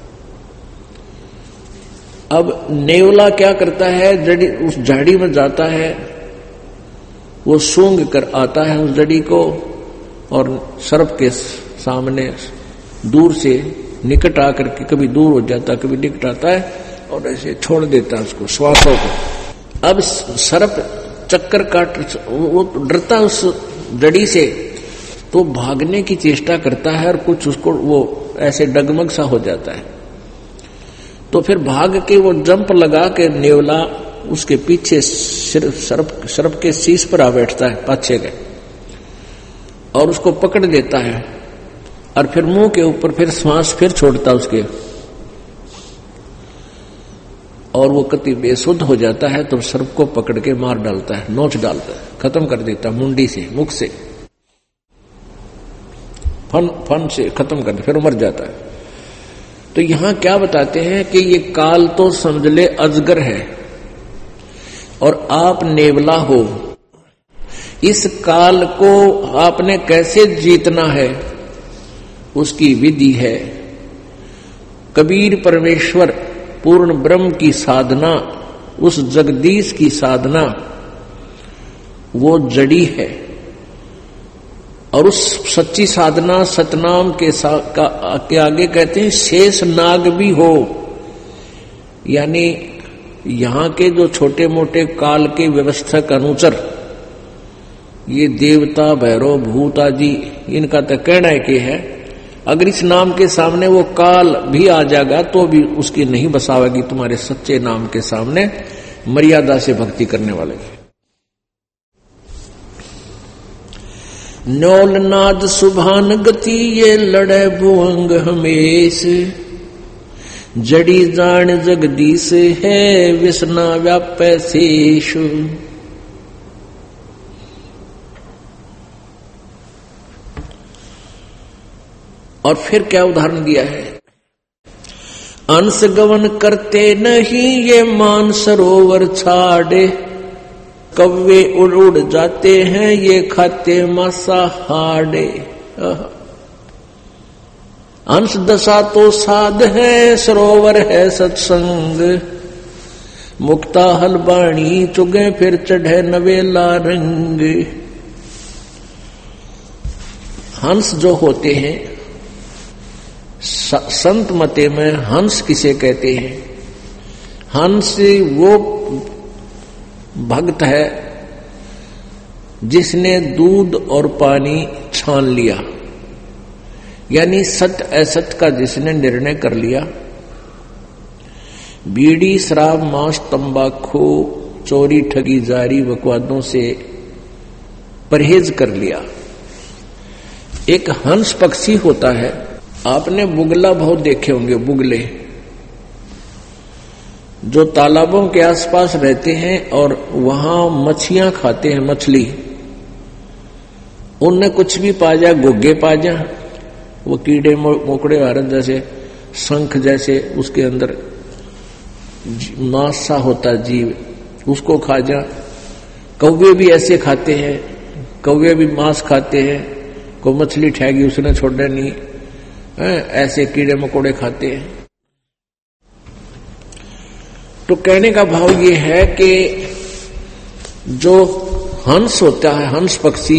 [SPEAKER 1] अब नेवला क्या करता है, जड़ी उस झाड़ी में जाता है, वो सूंघ कर आता है उस जड़ी को और सर्प के सामने दूर से निकट आकर के कभी दूर हो जाता, कभी निकट आता है और ऐसे छोड़ देता है उसको, श्वासों को। अब सर्प चक्कर काट, वो डरता उस जड़ी से, तो भागने की चेष्टा करता है और कुछ उसको वो ऐसे डगमग सा हो जाता है। तो फिर भाग के वो जंप लगा के नेवला उसके पीछे सर्प के शीश पर आ बैठता है पाछे के, और उसको पकड़ लेता है और फिर मुंह के ऊपर फिर श्वास फिर छोड़ता उसके, और वो कति बेसुध हो जाता है। तो सर्प को पकड़ के मार डालता है, नोच डालता है, खत्म कर देता है मुंडी से, मुख से, फन से खत्म कर, फिर मर जाता है। तो यहां क्या बताते हैं कि ये काल तो समझ ले अजगर है और आप नेवला हो। इस काल को आपने कैसे जीतना है, उसकी विधि है। कबीर परमेश्वर पूर्ण ब्रह्म की साधना, उस जगदीश की साधना, वो जड़ी है। और उस सच्ची साधना सतनाम के आगे कहते हैं शेष नाग भी हो, यानी यहां के जो छोटे मोटे काल के व्यवस्थक अनुचर, ये देवता भैरव भूत आदि, इनका तो कहना है कि है अगर इस नाम के सामने वो काल भी आ जाएगा तो भी उसकी नहीं बसावेगी तुम्हारे सच्चे नाम के सामने, मर्यादा से भक्ति करने वाले की। नौल नाद सुभान गति ये लड़े भुअंग हमेश, जड़ी जान जगदीश है विष्णा व्यापै शेष। और फिर क्या उदाहरण दिया है, अंश गवन करते नहीं ये मान सरोवर छाड़े, कव्वे उड़ उड़ जाते हैं ये खाते मांसाहारे। अंश दशा तो साध है सरोवर है सत्संग, मुक्ता हलबाणी चुगे फिर चढ़े नवेला रंग। हंस जो होते हैं, संत मते में हंस किसे कहते हैं, हंस वो भक्त है जिसने दूध और पानी छान लिया, यानी सत्य असत्य का जिसने निर्णय कर लिया, बीड़ी शराब मांस तंबाकू चोरी ठगी जारी बकवादों से परहेज कर लिया। एक हंस पक्षी होता है, आपने बुगला बहुत देखे होंगे, बुगले जो तालाबों के आसपास रहते हैं और वहां मछलियां खाते हैं, मछली, उनने कुछ भी पा जा, गोगे पा जा, वो कीड़े मोकड़े भारत जैसे शंख जैसे उसके अंदर मांस सा होता जीव, उसको खा जा। कौवे भी ऐसे खाते हैं, कौवे भी मांस खाते हैं, कोई मछली ठहगी उसने छोड़ना नहीं, ऐसे कीड़े मकोड़े खाते हैं। तो कहने का भाव ये है कि जो हंस होता है, हंस पक्षी,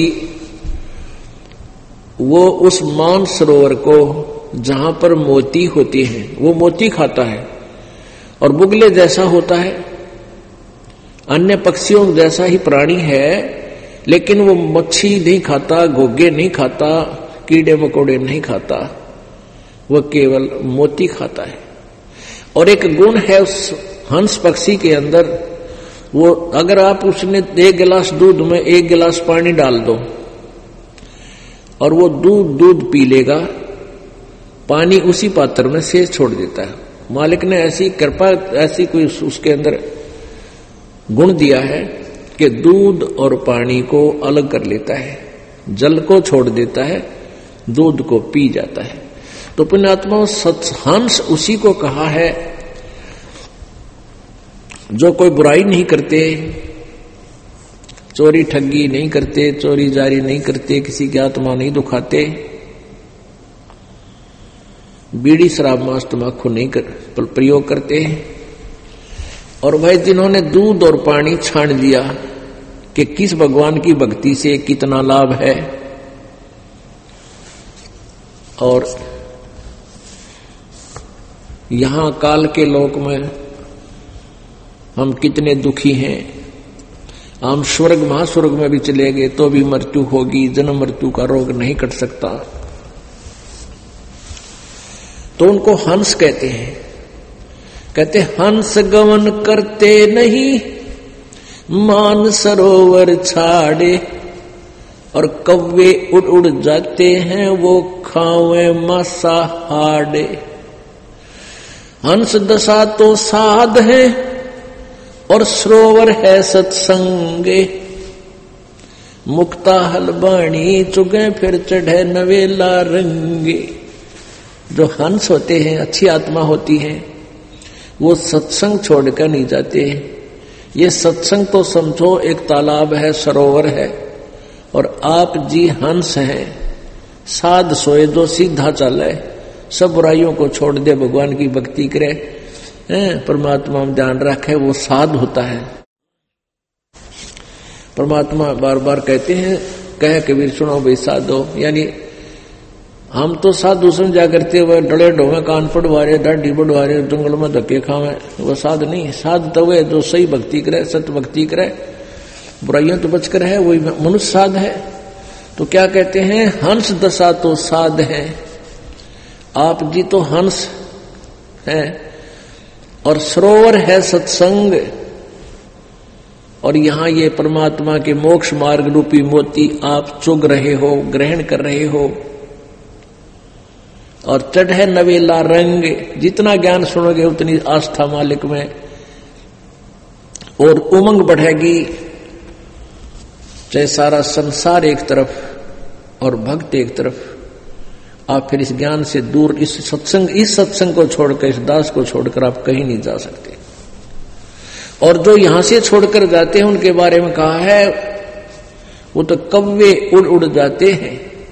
[SPEAKER 1] वो उस मान सरोवर को जहां पर मोती होती हैं वो मोती खाता है, और बुगले जैसा होता है, अन्य पक्षियों जैसा ही प्राणी है, लेकिन वो मच्छी नहीं खाता, घोगे नहीं खाता, कीड़े मकोड़े नहीं खाता, वो केवल मोती खाता है। और एक गुण है उस हंस पक्षी के अंदर, वो अगर आप उसने 1 गिलास दूध में 1 गिलास पानी डाल दो और वो दूध पी लेगा, पानी उसी पात्र में शेष छोड़ देता है। मालिक ने ऐसी कृपा, ऐसी कोई उसके अंदर गुण दिया है कि दूध और पानी को अलग कर लेता है, जल को छोड़ देता है, दूध को पी जाता है। तो पुण्यात्मा हंस उसी को कहा है जो कोई बुराई नहीं करते, चोरी ठगी नहीं करते, चोरी जारी नहीं करते, किसी की आत्मा नहीं दुखाते, बीड़ी शराब मांस तंबाकू नहीं प्रयोग करते। और भाई जिन्होंने दूध और पानी छान लिया कि किस भगवान की भक्ति से कितना लाभ है और यहां काल के लोक में हम कितने दुखी हैं, हम स्वर्ग महास्वर्ग में भी चले गए तो भी मृत्यु होगी, जन्म मृत्यु का रोग नहीं कट सकता। तो उनको हंस कहते हैं। कहते हंस गमन करते नहीं, मान सरोवर छाड़े, और कौवे उड़ उड़ जाते हैं वो खावे मांसाहारे। हंस दशा तो साध है और सरोवर है सत्संगे, मुक्ता हलबाणी चुगे फिर चढ़े नवेला रंगे। जो हंस होते हैं, अच्छी आत्मा होती है, वो सत्संग छोड़कर नहीं जाते। ये सत्संग तो समझो एक तालाब है, सरोवर है, और आप जी हंस हैं। साध सोए जो सीधा चले, सब बुराइयों को छोड़ दे, भगवान की भक्ति करे, परमात्मा में ध्यान रखे, वो साध होता है। परमात्मा बार बार कहते हैं, कहे कबीर सुनो भाई साधो, यानी हम तो साधु समझा करते हुए डले ढोवे, कान पड़वारे, दाढ़ी बढ़वारे, जंगल में धक्के खावे, वो साध नहीं। साध तो वे जो सही भक्ति करे, सत्य भक्ति करे, बुराइयों तो बचकर है, वही मनुष्य साध है। तो क्या कहते हैं, हंस दशा तो साध है। आप जी तो हंस हैं और सरोवर है सत्संग, और यहां ये परमात्मा के मोक्ष मार्ग रूपी मोती आप चुग रहे हो, ग्रहण कर रहे हो, और चढ़े नवेला रंग। जितना ज्ञान सुनोगे उतनी आस्था मालिक में और उमंग बढ़ेगी। चाहे सारा संसार एक तरफ और भक्त एक तरफ, आप फिर इस ज्ञान से दूर, इस सत्संग को छोड़कर, इस दास को छोड़कर आप कहीं नहीं जा सकते। और जो यहां से छोड़कर जाते हैं उनके बारे में कहा है, वो तो कौवे उड़ उड़ जाते हैं,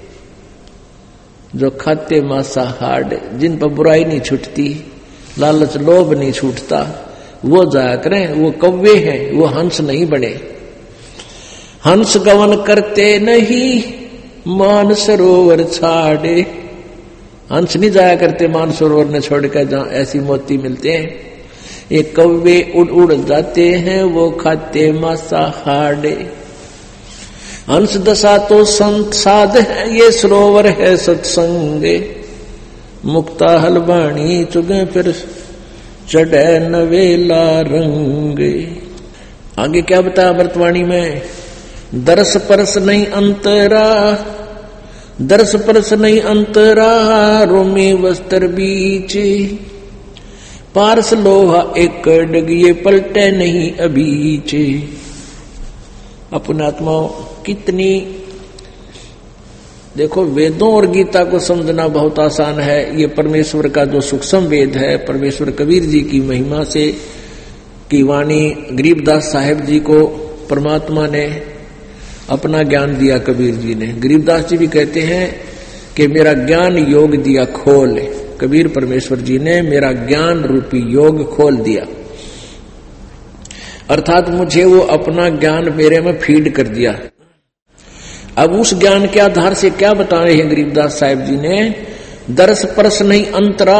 [SPEAKER 1] जो खाते मांसाहार, जिन पर बुराई नहीं छूटती, लालच लोभ नहीं छूटता, वो जाया करें, वो कौवे हैं, वो हंस नहीं बने। हंस गमन करते नहीं, मान सरोवर छाड़े। हंस नहीं जाया करते मान सरोवर ने छोड़कर जहां ऐसी मोती मिलते हैं। ये कौवे उड़ उड़ जाते हैं, वो खाते मांसाहार। हंस दशा तो संत साध है, ये सरोवर है सत्संगे, मुक्ता हलबाणी चुगे फिर चढ़े नवेला रंगे। आगे क्या बताया वर्तवाणी में, दरस परस नहीं अंतरा, दरस परस नहीं अंतरा, रोमी वस्त्र बीच, पारस लोहा एक डग, ये पलटे नहीं अबीच। अपने आत्माओं कितनी, देखो वेदों और गीता को समझना बहुत आसान है। ये परमेश्वर का जो सूक्ष्म वेद है, परमेश्वर कबीर जी की महिमा से की वाणी, गरीबदास साहेब जी को परमात्मा ने अपना ज्ञान दिया। कबीर जी ने, गरीबदास जी भी कहते हैं कि मेरा ज्ञान योग दिया खोल। कबीर परमेश्वर जी ने मेरा ज्ञान रूपी योग खोल दिया, अर्थात मुझे वो अपना ज्ञान मेरे में फीड कर दिया। अब उस ज्ञान के आधार से क्या बता रहे हैं गरीबदास साहिब जी ने, दरस परस नहीं अंतरा,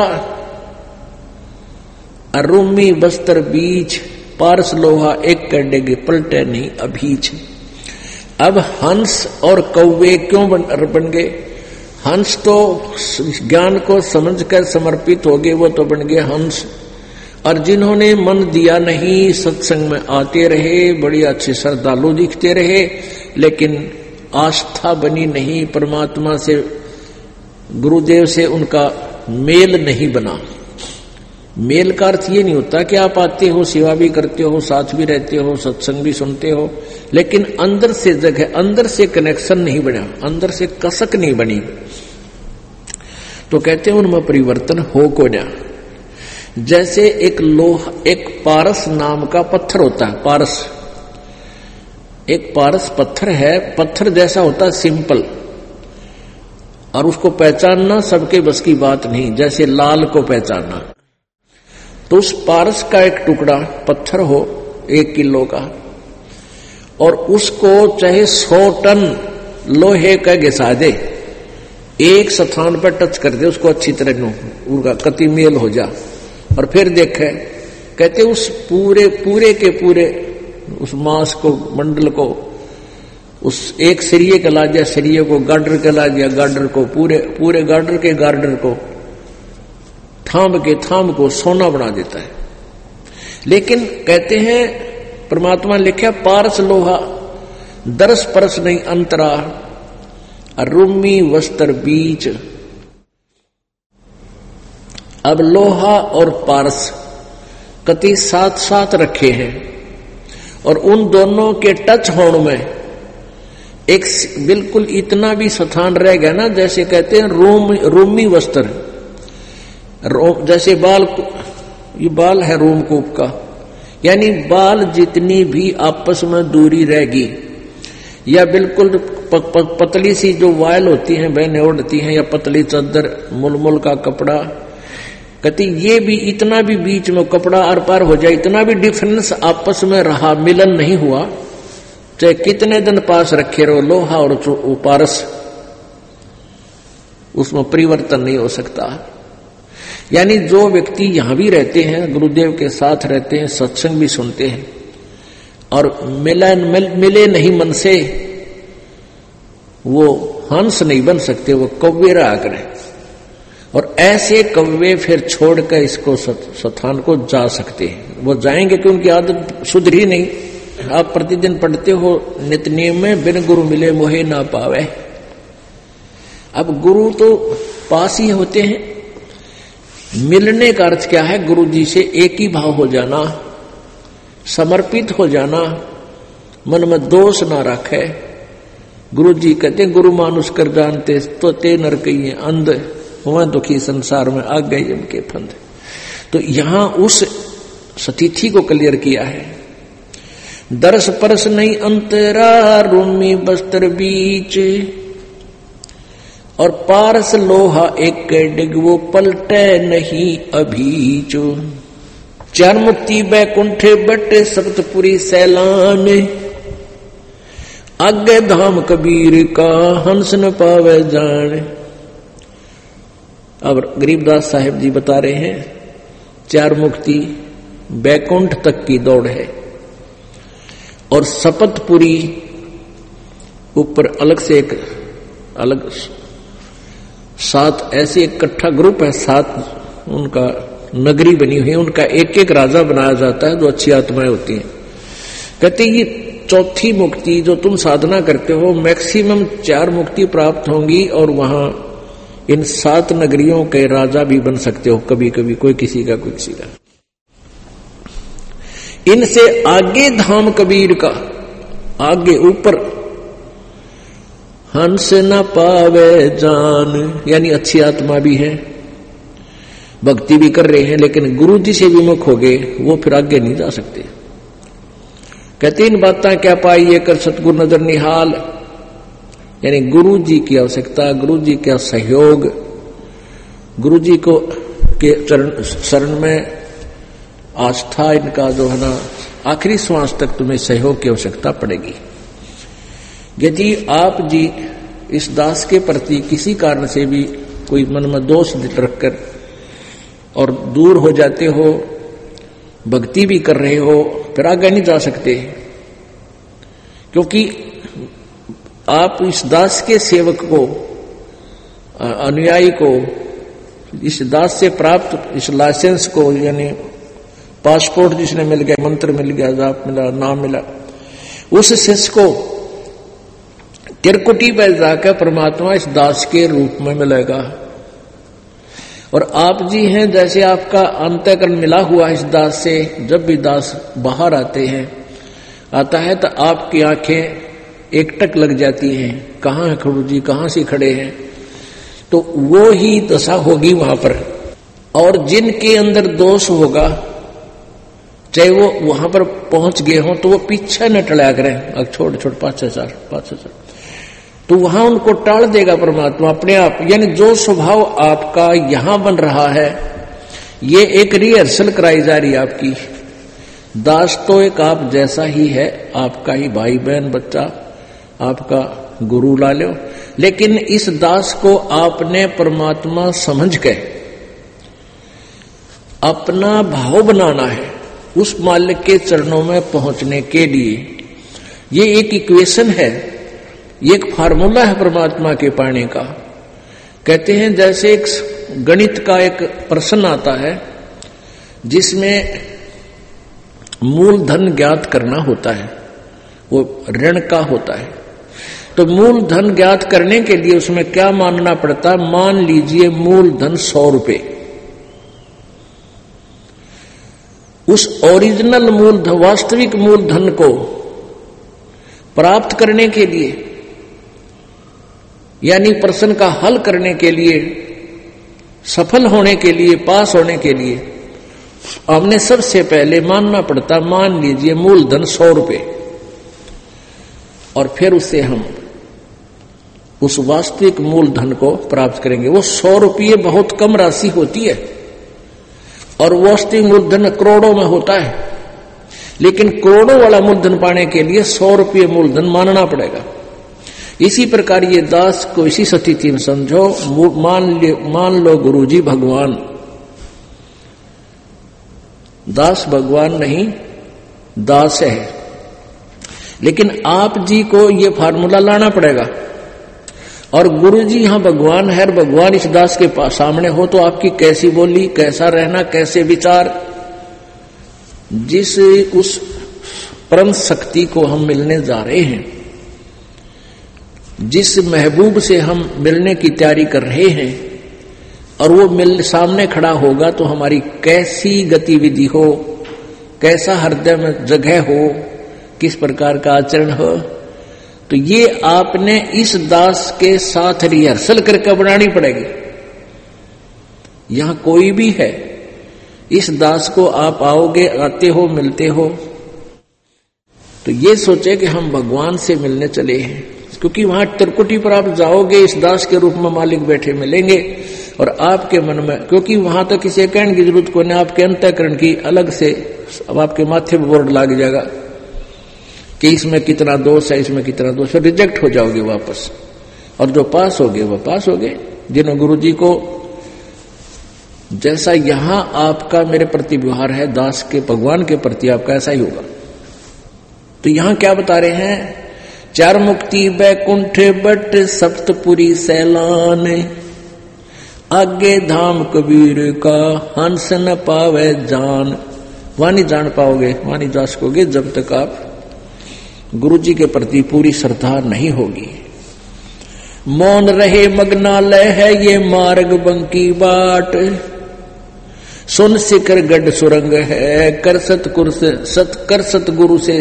[SPEAKER 1] अरुमी बस्तर बीच, पारस लोहा एक कर डेगे, पलटे नहीं अभीच। अब हंस और कौवे क्यों बन गए? हंस तो ज्ञान को समझकर समर्पित हो गए, वो तो बन गए हंस। और जिन्होंने मन दिया नहीं, सत्संग में आते रहे, बड़ी अच्छे श्रद्धालु दिखते रहे, लेकिन आस्था बनी नहीं, परमात्मा से, गुरुदेव से उनका मेल नहीं बना। मेल का अर्थ ये नहीं होता कि आप आते हो, सेवा भी करते हो, साथ भी रहते हो, सत्संग भी सुनते हो, लेकिन अंदर से जगह, अंदर से कनेक्शन नहीं बना, अंदर से कसक नहीं बनी, तो कहते हैं उनमें परिवर्तन हो को ना। जैसे एक लोहा, एक पारस नाम का पत्थर होता है, पारस, एक पारस पत्थर है, पत्थर जैसा होता है सिंपल, और उसको पहचानना सबके बस की बात नहीं, जैसे लाल को पहचानना। तो उस पारस का एक टुकड़ा पत्थर हो 1 किलो का, और उसको चाहे 100 टन लोहे का घिसा दे, एक स्थान पर टच कर दे उसको अच्छी तरह उसका कति मेल हो जा, और फिर देखे, कहते उस पूरे के पूरे उस मांस को, मंडल को, उस एक सरिये का ला दिया, सरिये को गार्डर का ला दिया, गार्डर को पूरे गार्डर के गार्डर को थाम को सोना बना देता है। लेकिन कहते हैं परमात्मा लिखा पारस लोहा दरस परस नहीं अंतरा, रूमी वस्त्र बीच। अब लोहा और पारस कति साथ साथ रखे हैं, और उन दोनों के टच होने में एक बिल्कुल इतना भी स्थान रह गया ना, जैसे कहते हैं रोमी वस्त्र, जैसे बाल, ये बाल है रोमकूप का, यानी बाल जितनी भी आपस में दूरी रहेगी, या बिल्कुल पतली सी जो वायल होती हैं बहनें ओढ़ती हैं, या पतली चादर मुलमुल का कपड़ा, कहती ये भी इतना भी बीच में कपड़ा आर पार हो जाए, इतना भी डिफरेंस आपस में रहा, मिलन नहीं हुआ, चाहे कितने दिन पास रखे रहो लोहा और पारस, उसमें परिवर्तन नहीं हो सकता। यानी जो व्यक्ति यहां भी रहते हैं, गुरुदेव के साथ रहते हैं, सत्संग भी सुनते हैं, और मिले नहीं मन से, वो हंस नहीं बन सकते, वो कौवे रहा करें, और ऐसे कौवे फिर छोड़कर इसको स्थान को जा सकते हैं। वो जाएंगे कि उनकी आदत सुधरी नहीं। आप प्रतिदिन पढ़ते हो नित्यनेम में, बिन गुरु मिले मोहे ना पावे। अब गुरु तो पास ही होते हैं, मिलने का अर्थ क्या है? गुरु जी से एक ही भाव हो जाना, समर्पित हो जाना, मन में दोष ना रखे। गुरु जी कहते गुरु मानुष कर जानते तो ते नर कहिए अंध, हुआ दुखी संसार में आ गए इनके फंद। तो यहां उस स्थिति को क्लियर किया है, दरस परस नहीं अंतरा, रूमी बस्तर बीच, और पारस लोहा एक डिग वो पलटे नहीं अभीच। चार मुक्ति बैकुंठे बटे सप्तपुरी सैलान, आगे धाम कबीर का हंस न पावे जान। अब गरीबदास साहिब जी बता रहे हैं, चार मुक्ति बैकुंठ तक की दौड़ है, और सपतपुरी ऊपर अलग से एक अलग 7 ऐसे इकट्ठा ग्रुप है, 7 उनका नगरी बनी हुई है, उनका एक एक राजा बनाया जाता है जो अच्छी आत्माएं होती हैं। कहते ये चौथी मुक्ति जो तुम साधना करते हो, मैक्सिमम 4 मुक्ति प्राप्त होंगी, और वहां इन 7 नगरियों के राजा भी बन सकते हो, कभी कभी कोई किसी का कोई किसी का। इनसे आगे धाम कबीर का, आगे ऊपर हंस न पावे जान, यानी अच्छी आत्मा भी है, भक्ति भी कर रहे हैं, लेकिन गुरु जी से विमुख हो गए, वो फिर आगे नहीं जा सकते। कहते इन बातें क्या पाई ये कर सतगुरु नजर निहाल, यानी गुरु जी की आवश्यकता, गुरु जी का सहयोग, गुरु जी को के शरण में आस्था, इनका जो है ना आखिरी श्वास तक तुम्हें सहयोग की आवश्यकता पड़ेगी। यदि आप जी इस दास के प्रति किसी कारण से भी कोई मन में दोष रखकर और दूर हो जाते हो, भक्ति भी कर रहे हो, फिर आगे नहीं जा सकते, क्योंकि आप इस दास के सेवक को, अनुयायी को, इस दास से प्राप्त इस लाइसेंस को, यानी पासपोर्ट जिसने मिल गया, मंत्र मिल गया, जाप मिला, नाम मिला, उस शिष्य को तिरकुटी पर जाकर परमात्मा इस दास के रूप में मिलेगा। और आप जी हैं, जैसे आपका अंतःकरण मिला हुआ इस दास से, जब भी दास बाहर आता है तो आपकी आंखें एकटक लग जाती हैं, कहाँ है गुरु जी, कहाँ से खड़े हैं, तो वो ही दशा होगी वहां पर। और जिनके अंदर दोष होगा, चाहे वो वहां पर पहुंच गए हो तो वो पीछे न टला करें, छोड़ छोड़ 5,000 तो वहां उनको टाल देगा परमात्मा अपने आप। यानी जो स्वभाव आपका यहां बन रहा है, ये एक रिहर्सल कराई जा रही है आपकी। दास तो एक आप जैसा ही है, आपका ही भाई बहन बच्चा, आपका गुरु ला लो, लेकिन इस दास को आपने परमात्मा समझ के अपना भाव बनाना है उस मालिक के चरणों में पहुंचने के लिए। ये एक इक्वेशन है, ये एक फार्मूला है परमात्मा के पाने का। कहते हैं जैसे एक गणित का एक प्रश्न आता है जिसमें मूलधन ज्ञात करना होता है, वो ऋण का होता है। तो मूलधन ज्ञात करने के लिए उसमें क्या मानना पड़ता है? मान लीजिए मूलधन 100 रुपए। उस ओरिजिनल मूलधन, वास्तविक मूलधन को प्राप्त करने के लिए, यानी प्रश्न का हल करने के लिए, सफल होने के लिए, पास होने के लिए हमने सबसे पहले मानना पड़ता, मान लीजिए मूलधन 100 रुपए, और फिर उससे हम उस वास्तविक मूलधन को प्राप्त करेंगे। वो 100 रुपये बहुत कम राशि होती है और वास्तविक मूलधन करोड़ों में होता है, लेकिन करोड़ों वाला मूलधन पाने के लिए 100 रुपये मूलधन मानना पड़ेगा। इसी प्रकार ये दास को इसी स्थिति में समझो। मान लो गुरुजी भगवान, दास भगवान नहीं, दास है, लेकिन आप जी को ये फार्मूला लाना पड़ेगा। और गुरुजी यहां भगवान है, भगवान इस दास के पास सामने हो तो आपकी कैसी बोली, कैसा रहना, कैसे विचार, जिस उस परम शक्ति को हम मिलने जा रहे हैं, जिस महबूब से हम मिलने की तैयारी कर रहे हैं, और वो सामने खड़ा होगा तो हमारी कैसी गतिविधि हो, कैसा हृदय में जगह हो, किस प्रकार का आचरण हो, तो ये आपने इस दास के साथ रिहर्सल करके बनानी पड़ेगी। यहां कोई भी है, इस दास को आप आओगे, आते हो, मिलते हो, तो ये सोचे कि हम भगवान से मिलने चले हैं, क्योंकि वहां त्रिकुटी पर आप जाओगे, इस दास के रूप में मालिक बैठे मिलेंगे, और आपके मन में, क्योंकि वहां तो किसी कहने की जरूरत को नहीं, आपके अंतःकरण की अलग से अब आपके माथे पर बोर्ड लग जाएगा कि इसमें कितना दोष है, इसमें कितना दोष है, रिजेक्ट हो जाओगे वापस। और जो पास हो गए वो पास हो गए। जिन्होंने गुरु जी को जैसा यहां आपका मेरे प्रति व्यवहार है, दास के भगवान के प्रति आपका ऐसा ही होगा। तो यहां क्या बता रहे हैं? 4 मुक्ति बैकुंठ बट सप्तपुरी सैलान, आगे धाम कबीर का हंस न पावे जान। वहां नहीं जान पाओगे, वहां नहीं जा सकोगे जब तक आप गुरु जी के प्रति पूरी श्रद्धा नहीं होगी। मौन रहे मग्नालय है ये मार्ग बंकी बाट, सुन शिखर गढ़ सुरंग है कर सतगुरु से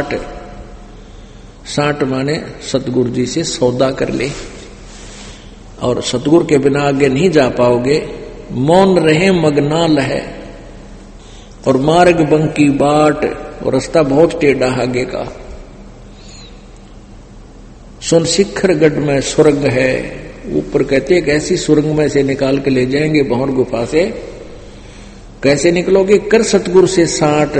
[SPEAKER 1] 60 माने सतगुरु जी से सौदा कर ले, और सतगुरु के बिना आगे नहीं जा पाओगे। मौन रहे मग्नाल है और मार्ग बंकी बाट, और रास्ता बहुत टेढ़ा आगे का। सुन शिखर गढ़ में सुरंग है, ऊपर कहते हैं ऐसी सुरंग में से निकाल के ले जाएंगे भंवर गुफा से। कैसे निकलोगे? कर सतगुरु से 60।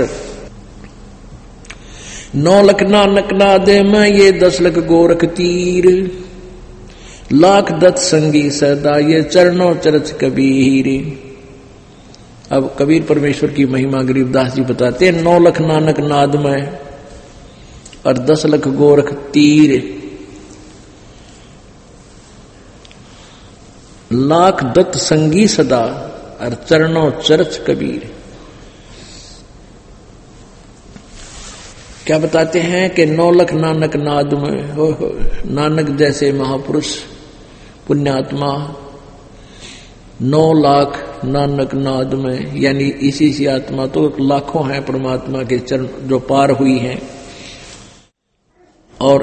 [SPEAKER 1] 9 लख नानक नादे में ये 10 लख गोरख तीर, लाख दत्त संगी सदा ये चरणों चरच कबीर। अब कबीर परमेश्वर की महिमा गरीबदास जी बताते हैं, 9 लख नानक नाद में और 10 लख गोरख तीर, लाख दत्त संगी सदा और चरणों चरच कबीर। क्या बताते हैं कि 9 लख नानक नाद में, हो नानक जैसे महापुरुष पुण्यात्मा 9 लाख नानक नाद में, यानी इसी सी आत्मा तो लाखों हैं परमात्मा के चरण जो पार हुई हैं। और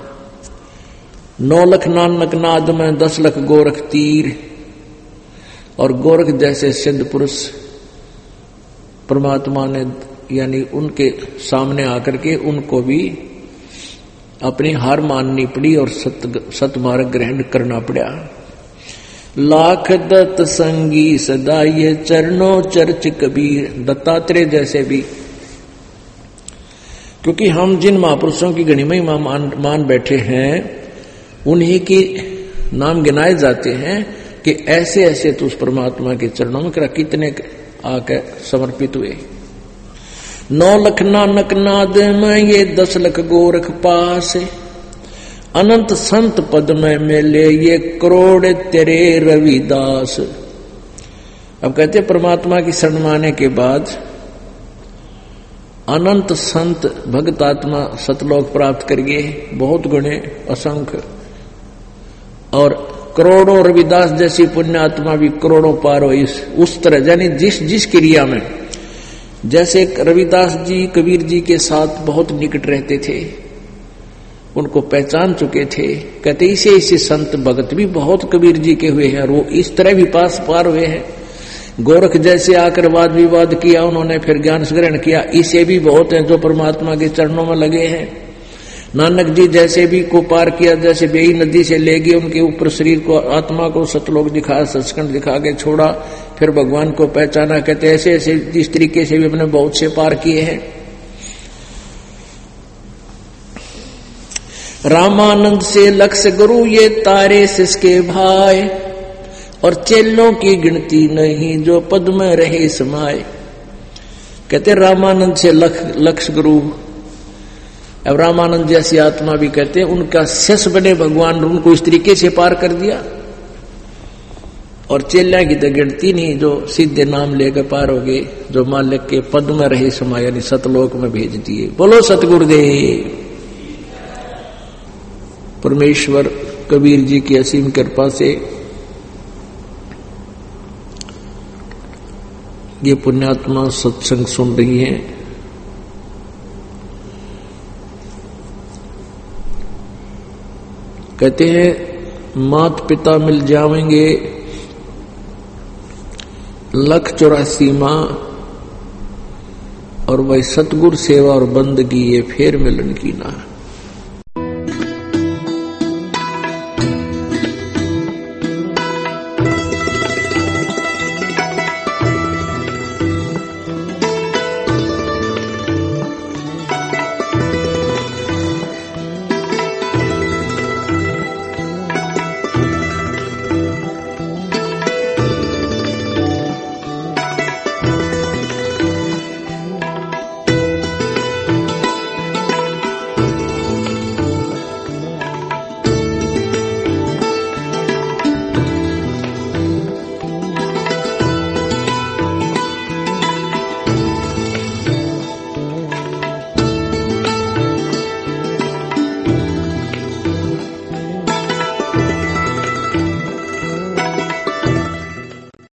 [SPEAKER 1] 9 लख नानक नाद में 10 लख गोरख तीर, और गोरख जैसे सिद्ध पुरुष परमात्मा ने यानी उनके सामने आकर के उनको भी अपनी हार माननी पड़ी और सतमार्ग ग्रहण करना पड़ा। लाख दत्त संगी सदा ये चरणों चर्च कबीर, दत्तात्रेय जैसे भी, क्योंकि हम जिन महापुरुषों की गणिमा महिमा मान बैठे हैं उन्हीं के नाम गिनाए जाते हैं कि ऐसे ऐसे तो उस परमात्मा के चरणों में कितने आकर समर्पित हुए। 9 लख नानक नाद में ये 10 लख गोरख पास, अनंत संत पद में मिले ये करोड़ तेरे रविदास। अब कहते परमात्मा की शरण माने के बाद अनंत संत भक्त आत्मा सतलोक प्राप्त करिए, बहुत गुणे असंख्य, और करोड़ों रविदास जैसी पुण्य आत्मा भी करोड़ों पार हो। उस तरह यानी जिस क्रिया में, जैसे रविदास जी कबीर जी के साथ बहुत निकट रहते थे, उनको पहचान चुके थे, कहते इसे संत भगत भी बहुत कबीर जी के हुए हैं और वो इस तरह भी पार हुए हैं। गोरख जैसे आकर वाद विवाद किया उन्होंने, फिर ज्ञान ग्रहण किया, इसे भी बहुत हैं जो परमात्मा के चरणों में लगे हैं। नानक जी जैसे भी को पार किया, जैसे बेई नदी से ले गए उनके ऊपर शरीर को, आत्मा को सतलोक दिखाया, सचखंड दिखा के छोड़ा, फिर भगवान को पहचाना। कहते ऐसे ऐसे इस तरीके से भी अपने बहुत से पार किए हैं। रामानंद से लक्ष्य गुरु ये तारे सिसके भाई, और चेलों की गिनती नहीं जो पद में रहे समाये। कहते रामानंद से लक्ष्य गुरु, अब रामानंद जैसी आत्मा भी कहते हैं उनका शिष्य बने भगवान, उनको इस तरीके से पार कर दिया। और चेल्या की तो गिनती नहीं जो सीधे नाम लेकर पार हो गए, जो मालिक के पद में रहे समाये यानी सतलोक में भेज दिए। बोलो सतगुरुदेव। परमेश्वर कबीर जी की असीम कृपा से ये पुण्यात्मा सत्संग सुन रही हैं। कहते हैं मात पिता मिल जाएंगे 184 माँ, और वही सतगुरु सेवा और बंदगी ये फेर मिलन की ना।